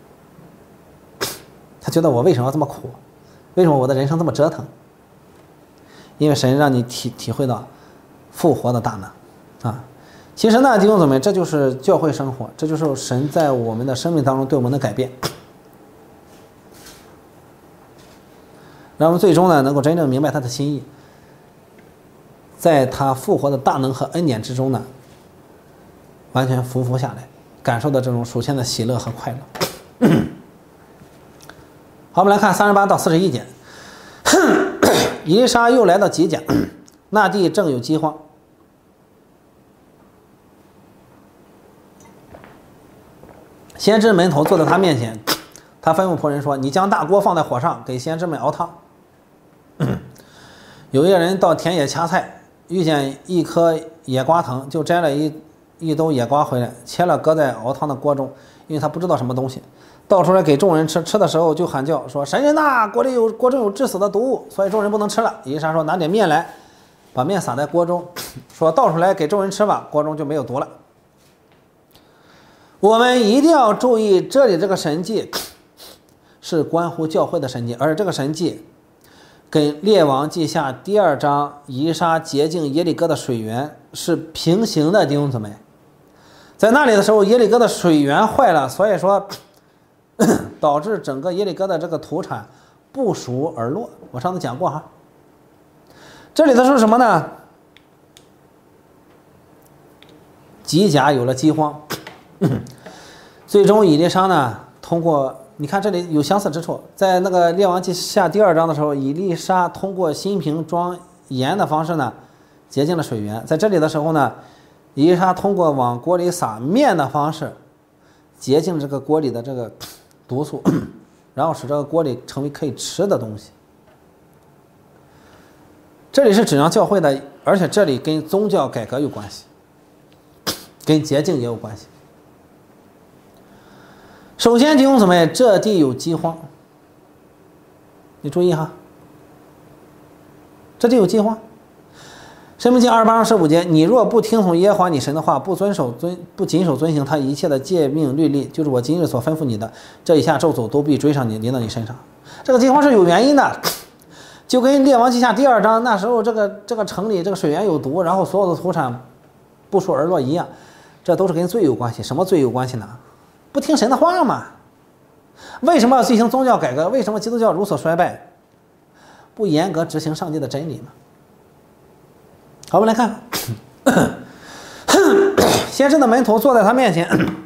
[SPEAKER 1] 他觉得我为什么要这么苦？为什么我的人生这么折腾？因为神让你体体会到复活的大能啊！其实呢，弟兄姊妹，这就是教会生活，这就是神在我们的生命当中对我们的改变，让我们最终呢能够真正明白他的心意，在他复活的大能和恩典之中呢，完全服服下来，感受到这种属天的喜乐和快乐。好，我们来看三十八到四十一节。以利沙又来到吉甲，那地正有饥荒。先知门徒坐在他面前，他吩咐仆人说：“你将大锅放在火上，给先知们熬汤。”有一个人到田野掐菜，遇见一棵野瓜藤，就摘了一一兜野瓜回来，切了搁在熬汤的锅中，因为他不知道什么东西。倒出来给众人吃，吃的时候就喊叫说：“神人呐，锅里有锅中有致死的毒物，所以众人不能吃了。”以利沙说：“拿点面来，把面撒在锅中，说倒出来给众人吃吧，锅中就没有毒了。”我们一定要注意，这里这个神迹是关乎教会的神迹，而这个神迹跟列王记下第二章以利沙洁净耶利哥的水源是平行的，弟兄姊妹。在那里的时候，耶利哥的水源坏了，所以说导致整个耶利哥的这个土产不熟而落。我上次讲过哈。这里的是什么呢？吉甲有了饥荒，最终以利沙呢，通过你看这里有相似之处，在那个列王记下第二章的时候，以利沙通过新瓶装盐的方式呢，洁净了水源。在这里的时候呢，以利沙通过往锅里撒面的方式，洁净这个锅里的这个毒素，然后使这个锅里成为可以吃的东西。这里是指向教会的，而且这里跟宗教改革有关系，跟洁净也有关系。首先弟兄姊妹，这地有饥荒，你注意哈，这地有饥荒。申命记二十八章十五节，你若不听从耶和华你神的话，不遵守遵不谨守遵行他一切的诫命律例，就是我今日所吩咐你的，这以下咒诅都必追上你，临到你身上。这个饥荒是有原因的，就跟列王记下第二章那时候这个这个城里这个水源有毒，然后所有的土产不熟而落一样，这都是跟罪有关系。什么罪有关系呢？不听神的话嘛。为什么要进行宗教改革？为什么基督教如此衰败？不严格执行上帝的先知们。好，我们来看先先知的门徒坐在他面前，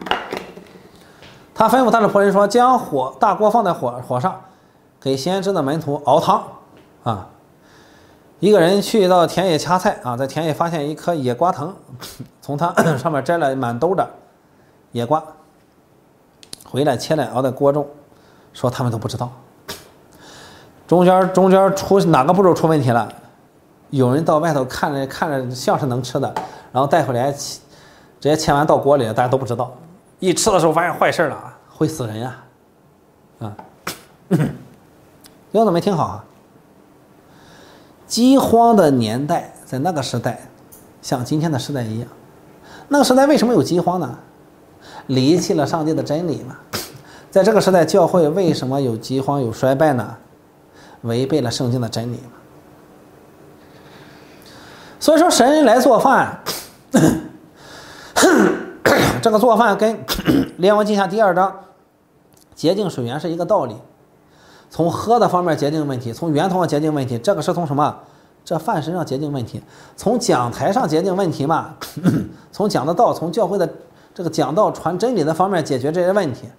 [SPEAKER 1] 他吩咐他的仆人说：“将火大锅放在火火上，给先知的门徒熬汤。”啊，一个人去到田野掐菜啊，在田野发现一颗野瓜藤，从它上面摘了满兜的野瓜，回来切来熬在锅中，说他们都不知道。中间中间出哪个步骤出问题了？有人到外头看着看着像是能吃的，然后带回来直接切完到锅里，大家都不知道。一吃的时候发现坏事了，会死人呀！啊，听懂没听好啊？饥荒的年代，在那个时代，像今天的时代一样。那个时代为什么有饥荒呢？离弃了上帝的真理嘛。在这个时代，教会为什么有饥荒有衰败呢？违背了圣经的真理嘛。所以说，神来做饭，这个做饭跟《列王记下》第二章洁净水源是一个道理。从喝的方面洁净问题，从源头上洁净问题，这个是从什么？这饭身上洁净问题，从讲台上洁净问题嘛，从讲的道，从教会的这个讲道传真理的方面解决这些问题。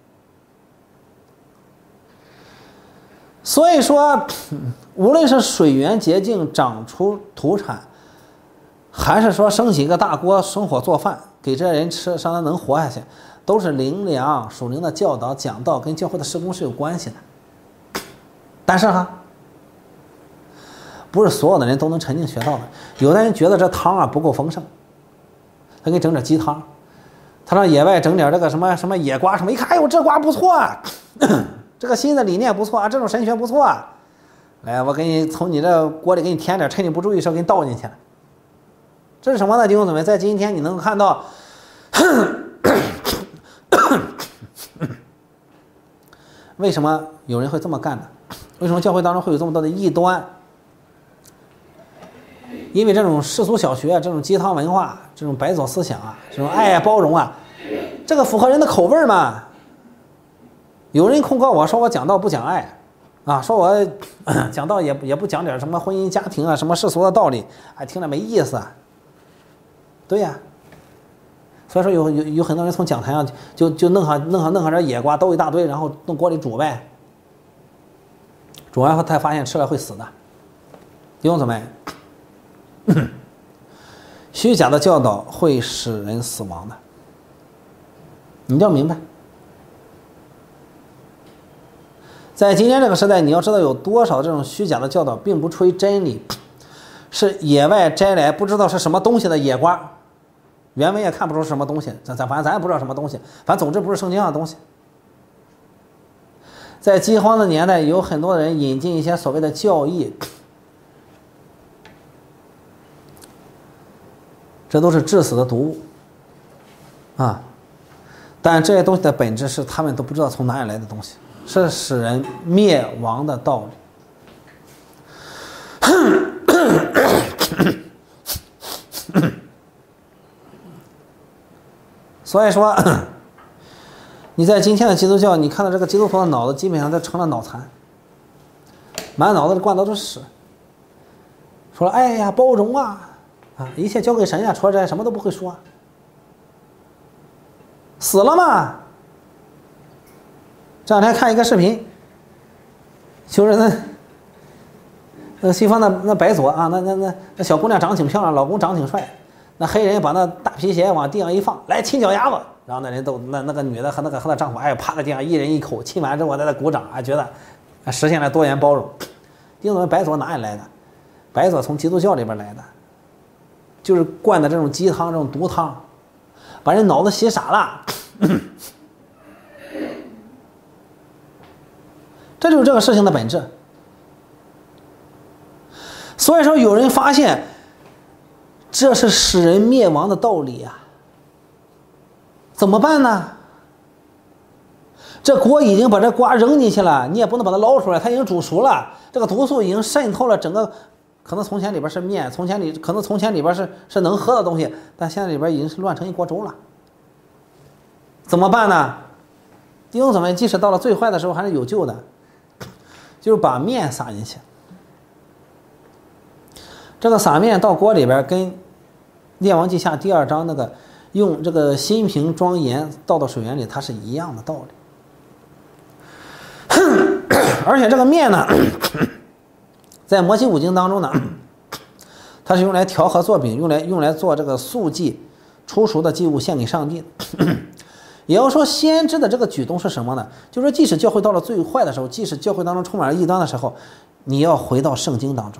[SPEAKER 1] 所以说，无论是水源洁净长出土产，还是说升起一个大锅生火做饭给这人吃，让他能活下去，都是灵粮属灵的教导讲道跟教会的事工是有关系的。但是哈，不是所有的人都能沉浸学到的。有的人觉得这汤啊不够丰盛，他给你整点鸡汤，他让野外整点这个什么什么野瓜什么，一看，哎呦这瓜不错啊，这个新的理念不错啊，这种神学不错啊，来我给你从你这锅里给你添点，趁你不注意时候给你倒进去了。这是什么呢？弟兄姊妹，在今天你能看到为什么有人会这么干呢？为什么教会当中会有这么多的异端？因为这种世俗小学，这种鸡汤文化，这种白左思想啊，这种爱啊包容啊，这个符合人的口味嘛。有人控告我说我讲道不讲爱啊，说我讲道也也不讲点什么婚姻家庭啊，什么世俗的道理，哎，听着没意思啊。对呀、啊，所以说有有有很多人从讲台上就就弄上弄上弄上点野瓜兜一大堆，然后弄锅里煮呗。煮完后他发现吃了会死的。弟兄姊妹，虚假的教导会使人死亡的，你要明白。在今天这个时代，你要知道有多少这种虚假的教导并不出于真理，是野外摘来不知道是什么东西的野瓜，原文也看不出是什么东西，咱咱反正咱也不知道什么东西，反正总之不是圣经上的东西。在饥荒的年代，有很多人引进一些所谓的教义，这都是致死的毒物啊！但这些东西的本质是他们都不知道从哪里来的东西，是使人灭亡的道理。所以说，你在今天的基督教，你看到这个基督徒的脑子基本上都成了脑残，满脑子里灌的都是屎。说了，哎呀，包容啊，啊，一切交给神呀，除了这什么都不会说。死了嘛？这两天看一个视频，就是那那西方的那白左啊，那那那那小姑娘长得挺漂亮，老公长得挺帅，那黑人把那大皮鞋往地上一放，来亲脚丫子，然后那人都那那个女的和那个和她丈夫，哎，趴在地上一人一口亲完之后，在那鼓掌，哎，觉得实现了多元包容。弟兄们，白左哪里来的？白左从基督教里边来的，就是灌的这种鸡汤，这种毒汤，把人脑子洗傻了。这就是这个事情的本质。所以说，有人发现这是使人灭亡的道理啊，怎么办呢？这锅已经把这瓜扔进去了，你也不能把它捞出来，它已经煮熟了，这个毒素已经渗透了整个，可能从前里边是面，从前里可能从前里边是是能喝的东西，但现在里边已经是乱成一锅粥了。怎么办呢？弟兄姊妹，即使到了最坏的时候还是有救的，就是把面撒进去。这个撒面到锅里边，跟《列王记下》第二章那个用这个新瓶装盐倒到水源里，它是一样的道理。而且这个面呢，在摩西五经当中呢，它是用来调和做饼，用来用来做这个素祭初熟的祭物献给上帝的。也要说，先知的这个举动是什么呢？就是说，即使教会到了最坏的时候，即使教会当中充满了异端的时候，你要回到圣经当中。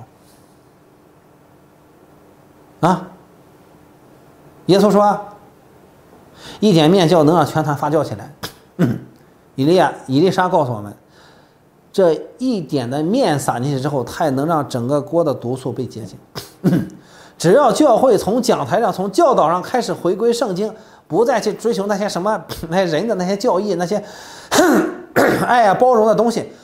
[SPEAKER 1] 啊，耶稣说，一点面酵能让全团发酵起来。以利亚、以利沙告诉我们，这一点的面撒进去之后，它也能让整个锅的毒素被洁净。只要教会从讲台上、从教导上开始回归圣经，不再去追求那些什么那些人的那些教义、那些爱呀、包容的东西。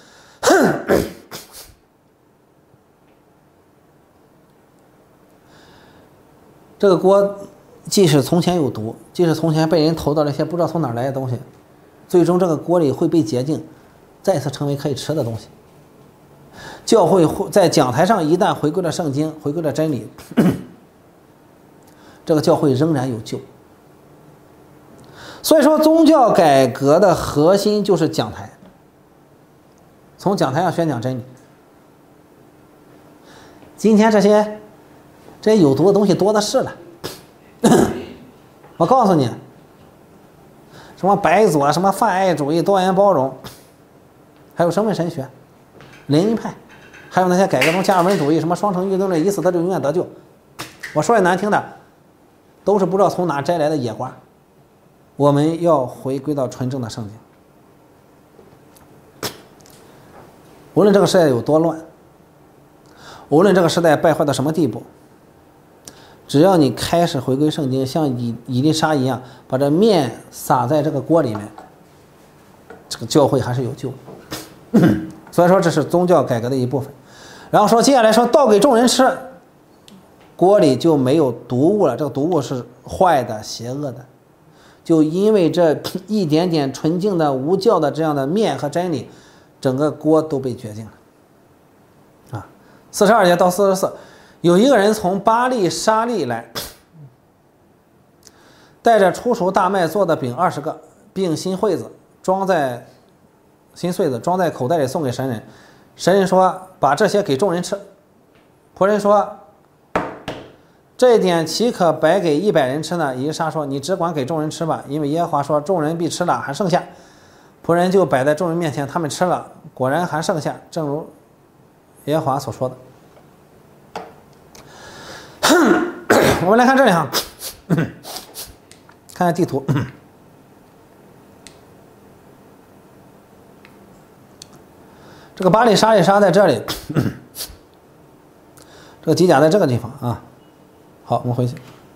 [SPEAKER 1] 这个锅即使从前有毒，即使从前被人投到了一些不知道从哪儿来的东西，最终这个锅里会被洁净，再次成为可以吃的东西。教会在讲台上一旦回归了圣经，回归了真理，这个教会仍然有救。所以说，宗教改革的核心就是讲台，从讲台上宣讲真理。今天这些这些有毒的东西多的是了。我告诉你，什么白左，什么泛爱主义、多元包容，还有生命神学、灵恩派，还有那些改革中加尔文主义、什么双城运动论、以死得救永远得救，我说句难听的，都是不知道从哪摘来的野瓜。我们要回归到纯正的圣经。无论这个时代有多乱，无论这个时代败坏到什么地步，只要你开始回归圣经，像以以利沙一样，把这面撒在这个锅里面，这个教会还是有救的。所以说，这是宗教改革的一部分。然后说，接下来说倒给众人吃，锅里就没有毒物了，这个毒物是坏的、邪恶的。就因为这一点点纯净的无教的这样的面和真理，整个锅都被洁净了。啊，四十二节到四十四，有一个人从巴利沙利来，带着初熟大麦做的饼二十个，并新穗子装在新穗子装在口袋里送给神人。神人说：“把这些给众人吃。”仆人说：“这一点岂可白给一百人吃呢？”以利沙说：“你只管给众人吃吧，因为耶和华说众人必吃了，还剩下。”仆人就摆在众人面前，他们吃了，果然还剩下，正如耶和华所说的。我们来看这里哈，看看地图。这个巴利沙利沙在这里，这个基甲在这个地方啊。好，我们回去。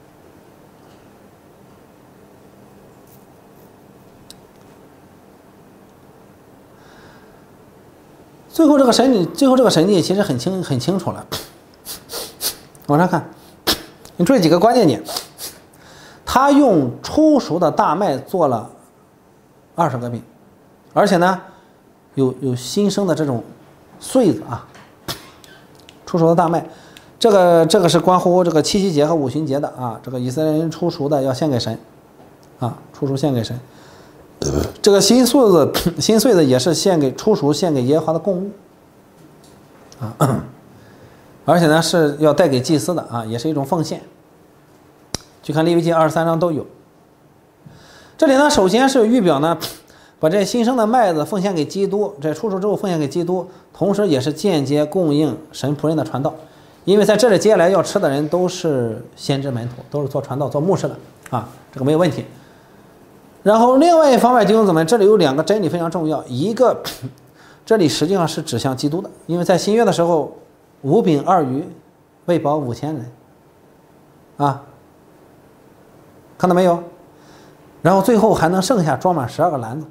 [SPEAKER 1] 最后这个神迹，最后这个神迹其实很清很清楚了。往上看，你注意几个关键点。他用初熟的大麦做了二十个饼，而且呢，有有新生的这种穗子啊，初熟的大麦。这个这个是关乎这个七夕节和五旬节的啊，这个以色列人初熟的要献给神，啊，初熟献给神。这个新穗子新穗子也是献给初熟献给耶和华的供物，啊，而且呢是要带给祭司的啊，也是一种奉献。去看利未记二十三章都有。这里呢，首先是预表呢，把这新生的麦子奉献给基督，这初熟之后奉献给基督，同时也是间接供应神仆人的传道。因为在这里接下来要吃的人都是先知门徒，都是做传道做牧师的啊，这个没有问题。然后另外一方面，弟兄姊妹，这里有两个真理非常重要，一个这里实际上是指向基督的，因为在新约的时候，五饼二鱼喂饱五千人，啊，看到没有？然后最后还能剩下装满十二个篮子。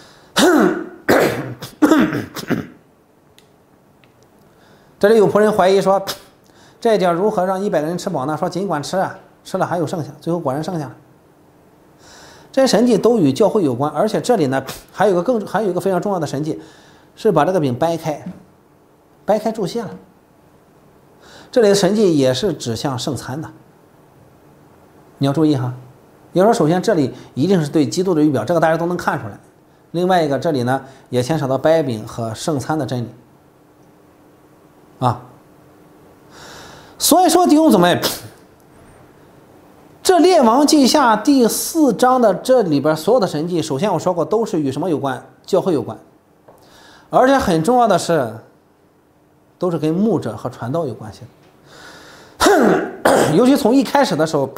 [SPEAKER 1] 这里有仆人怀疑说，这点如何让一百个人吃饱呢？说尽管吃啊，吃了还有剩下，最后果然剩下了。这些神迹都与教会有关，而且这里呢还有一个更还有一个非常重要的神迹，是把这个饼掰开，掰开注谢了。这里的神迹也是指向圣餐的，你要注意哈， 也就是说，首先这里一定是对基督的预表，这个大家都能看出来。另外一个，这里呢也牵扯到掰饼和圣餐的真理啊。所以说弟兄姊妹，这列王记下第四章的这里边所有的神迹，首先我说过都是与什么有关？教会有关，而且很重要的是，都是跟牧者和传道有关系的。尤其从一开始的时候，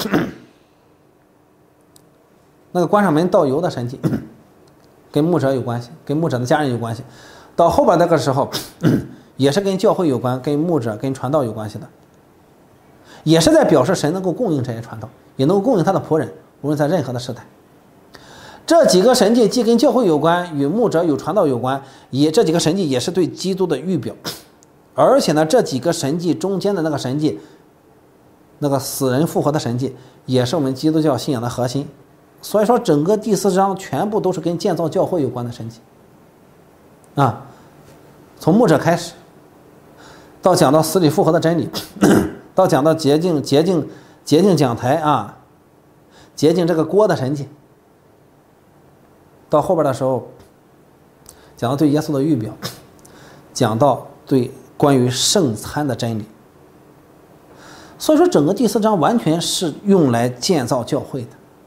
[SPEAKER 1] 那个关上门倒油的神迹，跟牧者有关系，跟牧者的家人有关系。到后边那个时候，也是跟教会有关，跟牧者、跟传道有关系的，也是在表示神能够供应这些传道，也能够供应他的仆人，无论在任何的时代。这几个神迹既跟教会有关，与牧者有传道有关，也这几个神迹也是对基督的预表。而且呢，这几个神迹中间的那个神迹，那个死人复活的神迹，也是我们基督教信仰的核心。所以说，整个第四章全部都是跟建造教会有关的神迹啊，从牧者开始，到讲到死里复活的真理，到讲到洁净洁净洁净讲台啊，洁净这个锅的神迹，到后边的时候，讲到对耶稣的预表，讲到对关于圣餐的真理。所以说，整个第四章完全是用来建造教会的。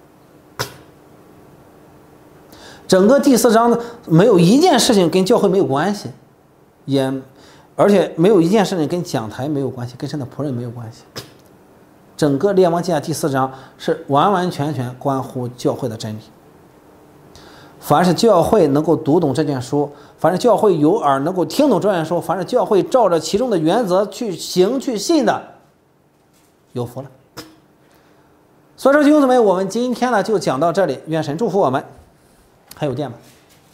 [SPEAKER 1] 整个第四章没有一件事情跟教会没有关系，也而且没有一件事情跟讲台没有关系，跟神的仆人没有关系。整个列王记下第四章是完完全全关乎教会的真理。凡是教会能够读懂这卷书，凡是教会有耳能够听懂这卷书，凡是教会照着其中的原则去行去信的，有福了。所以说弟兄姊妹，我们今天呢就讲到这里，愿神祝福我们。还有电吗？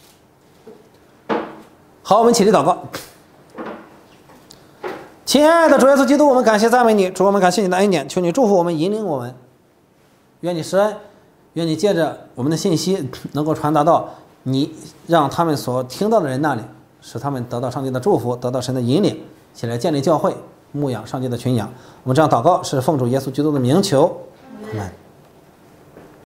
[SPEAKER 1] 好，我们起立祷告。亲爱的主耶稣基督，我们感谢赞美你，主，我们感谢你的恩典，求你祝福我们，引领我们。愿你施恩，愿你借着我们的信息能够传达到你让他们所听到的人那里，使他们得到上帝的祝福，得到神的引领，起来建立教会，牧养上帝的群羊。我们这样祷告是奉主耶稣基督的名求，阿们。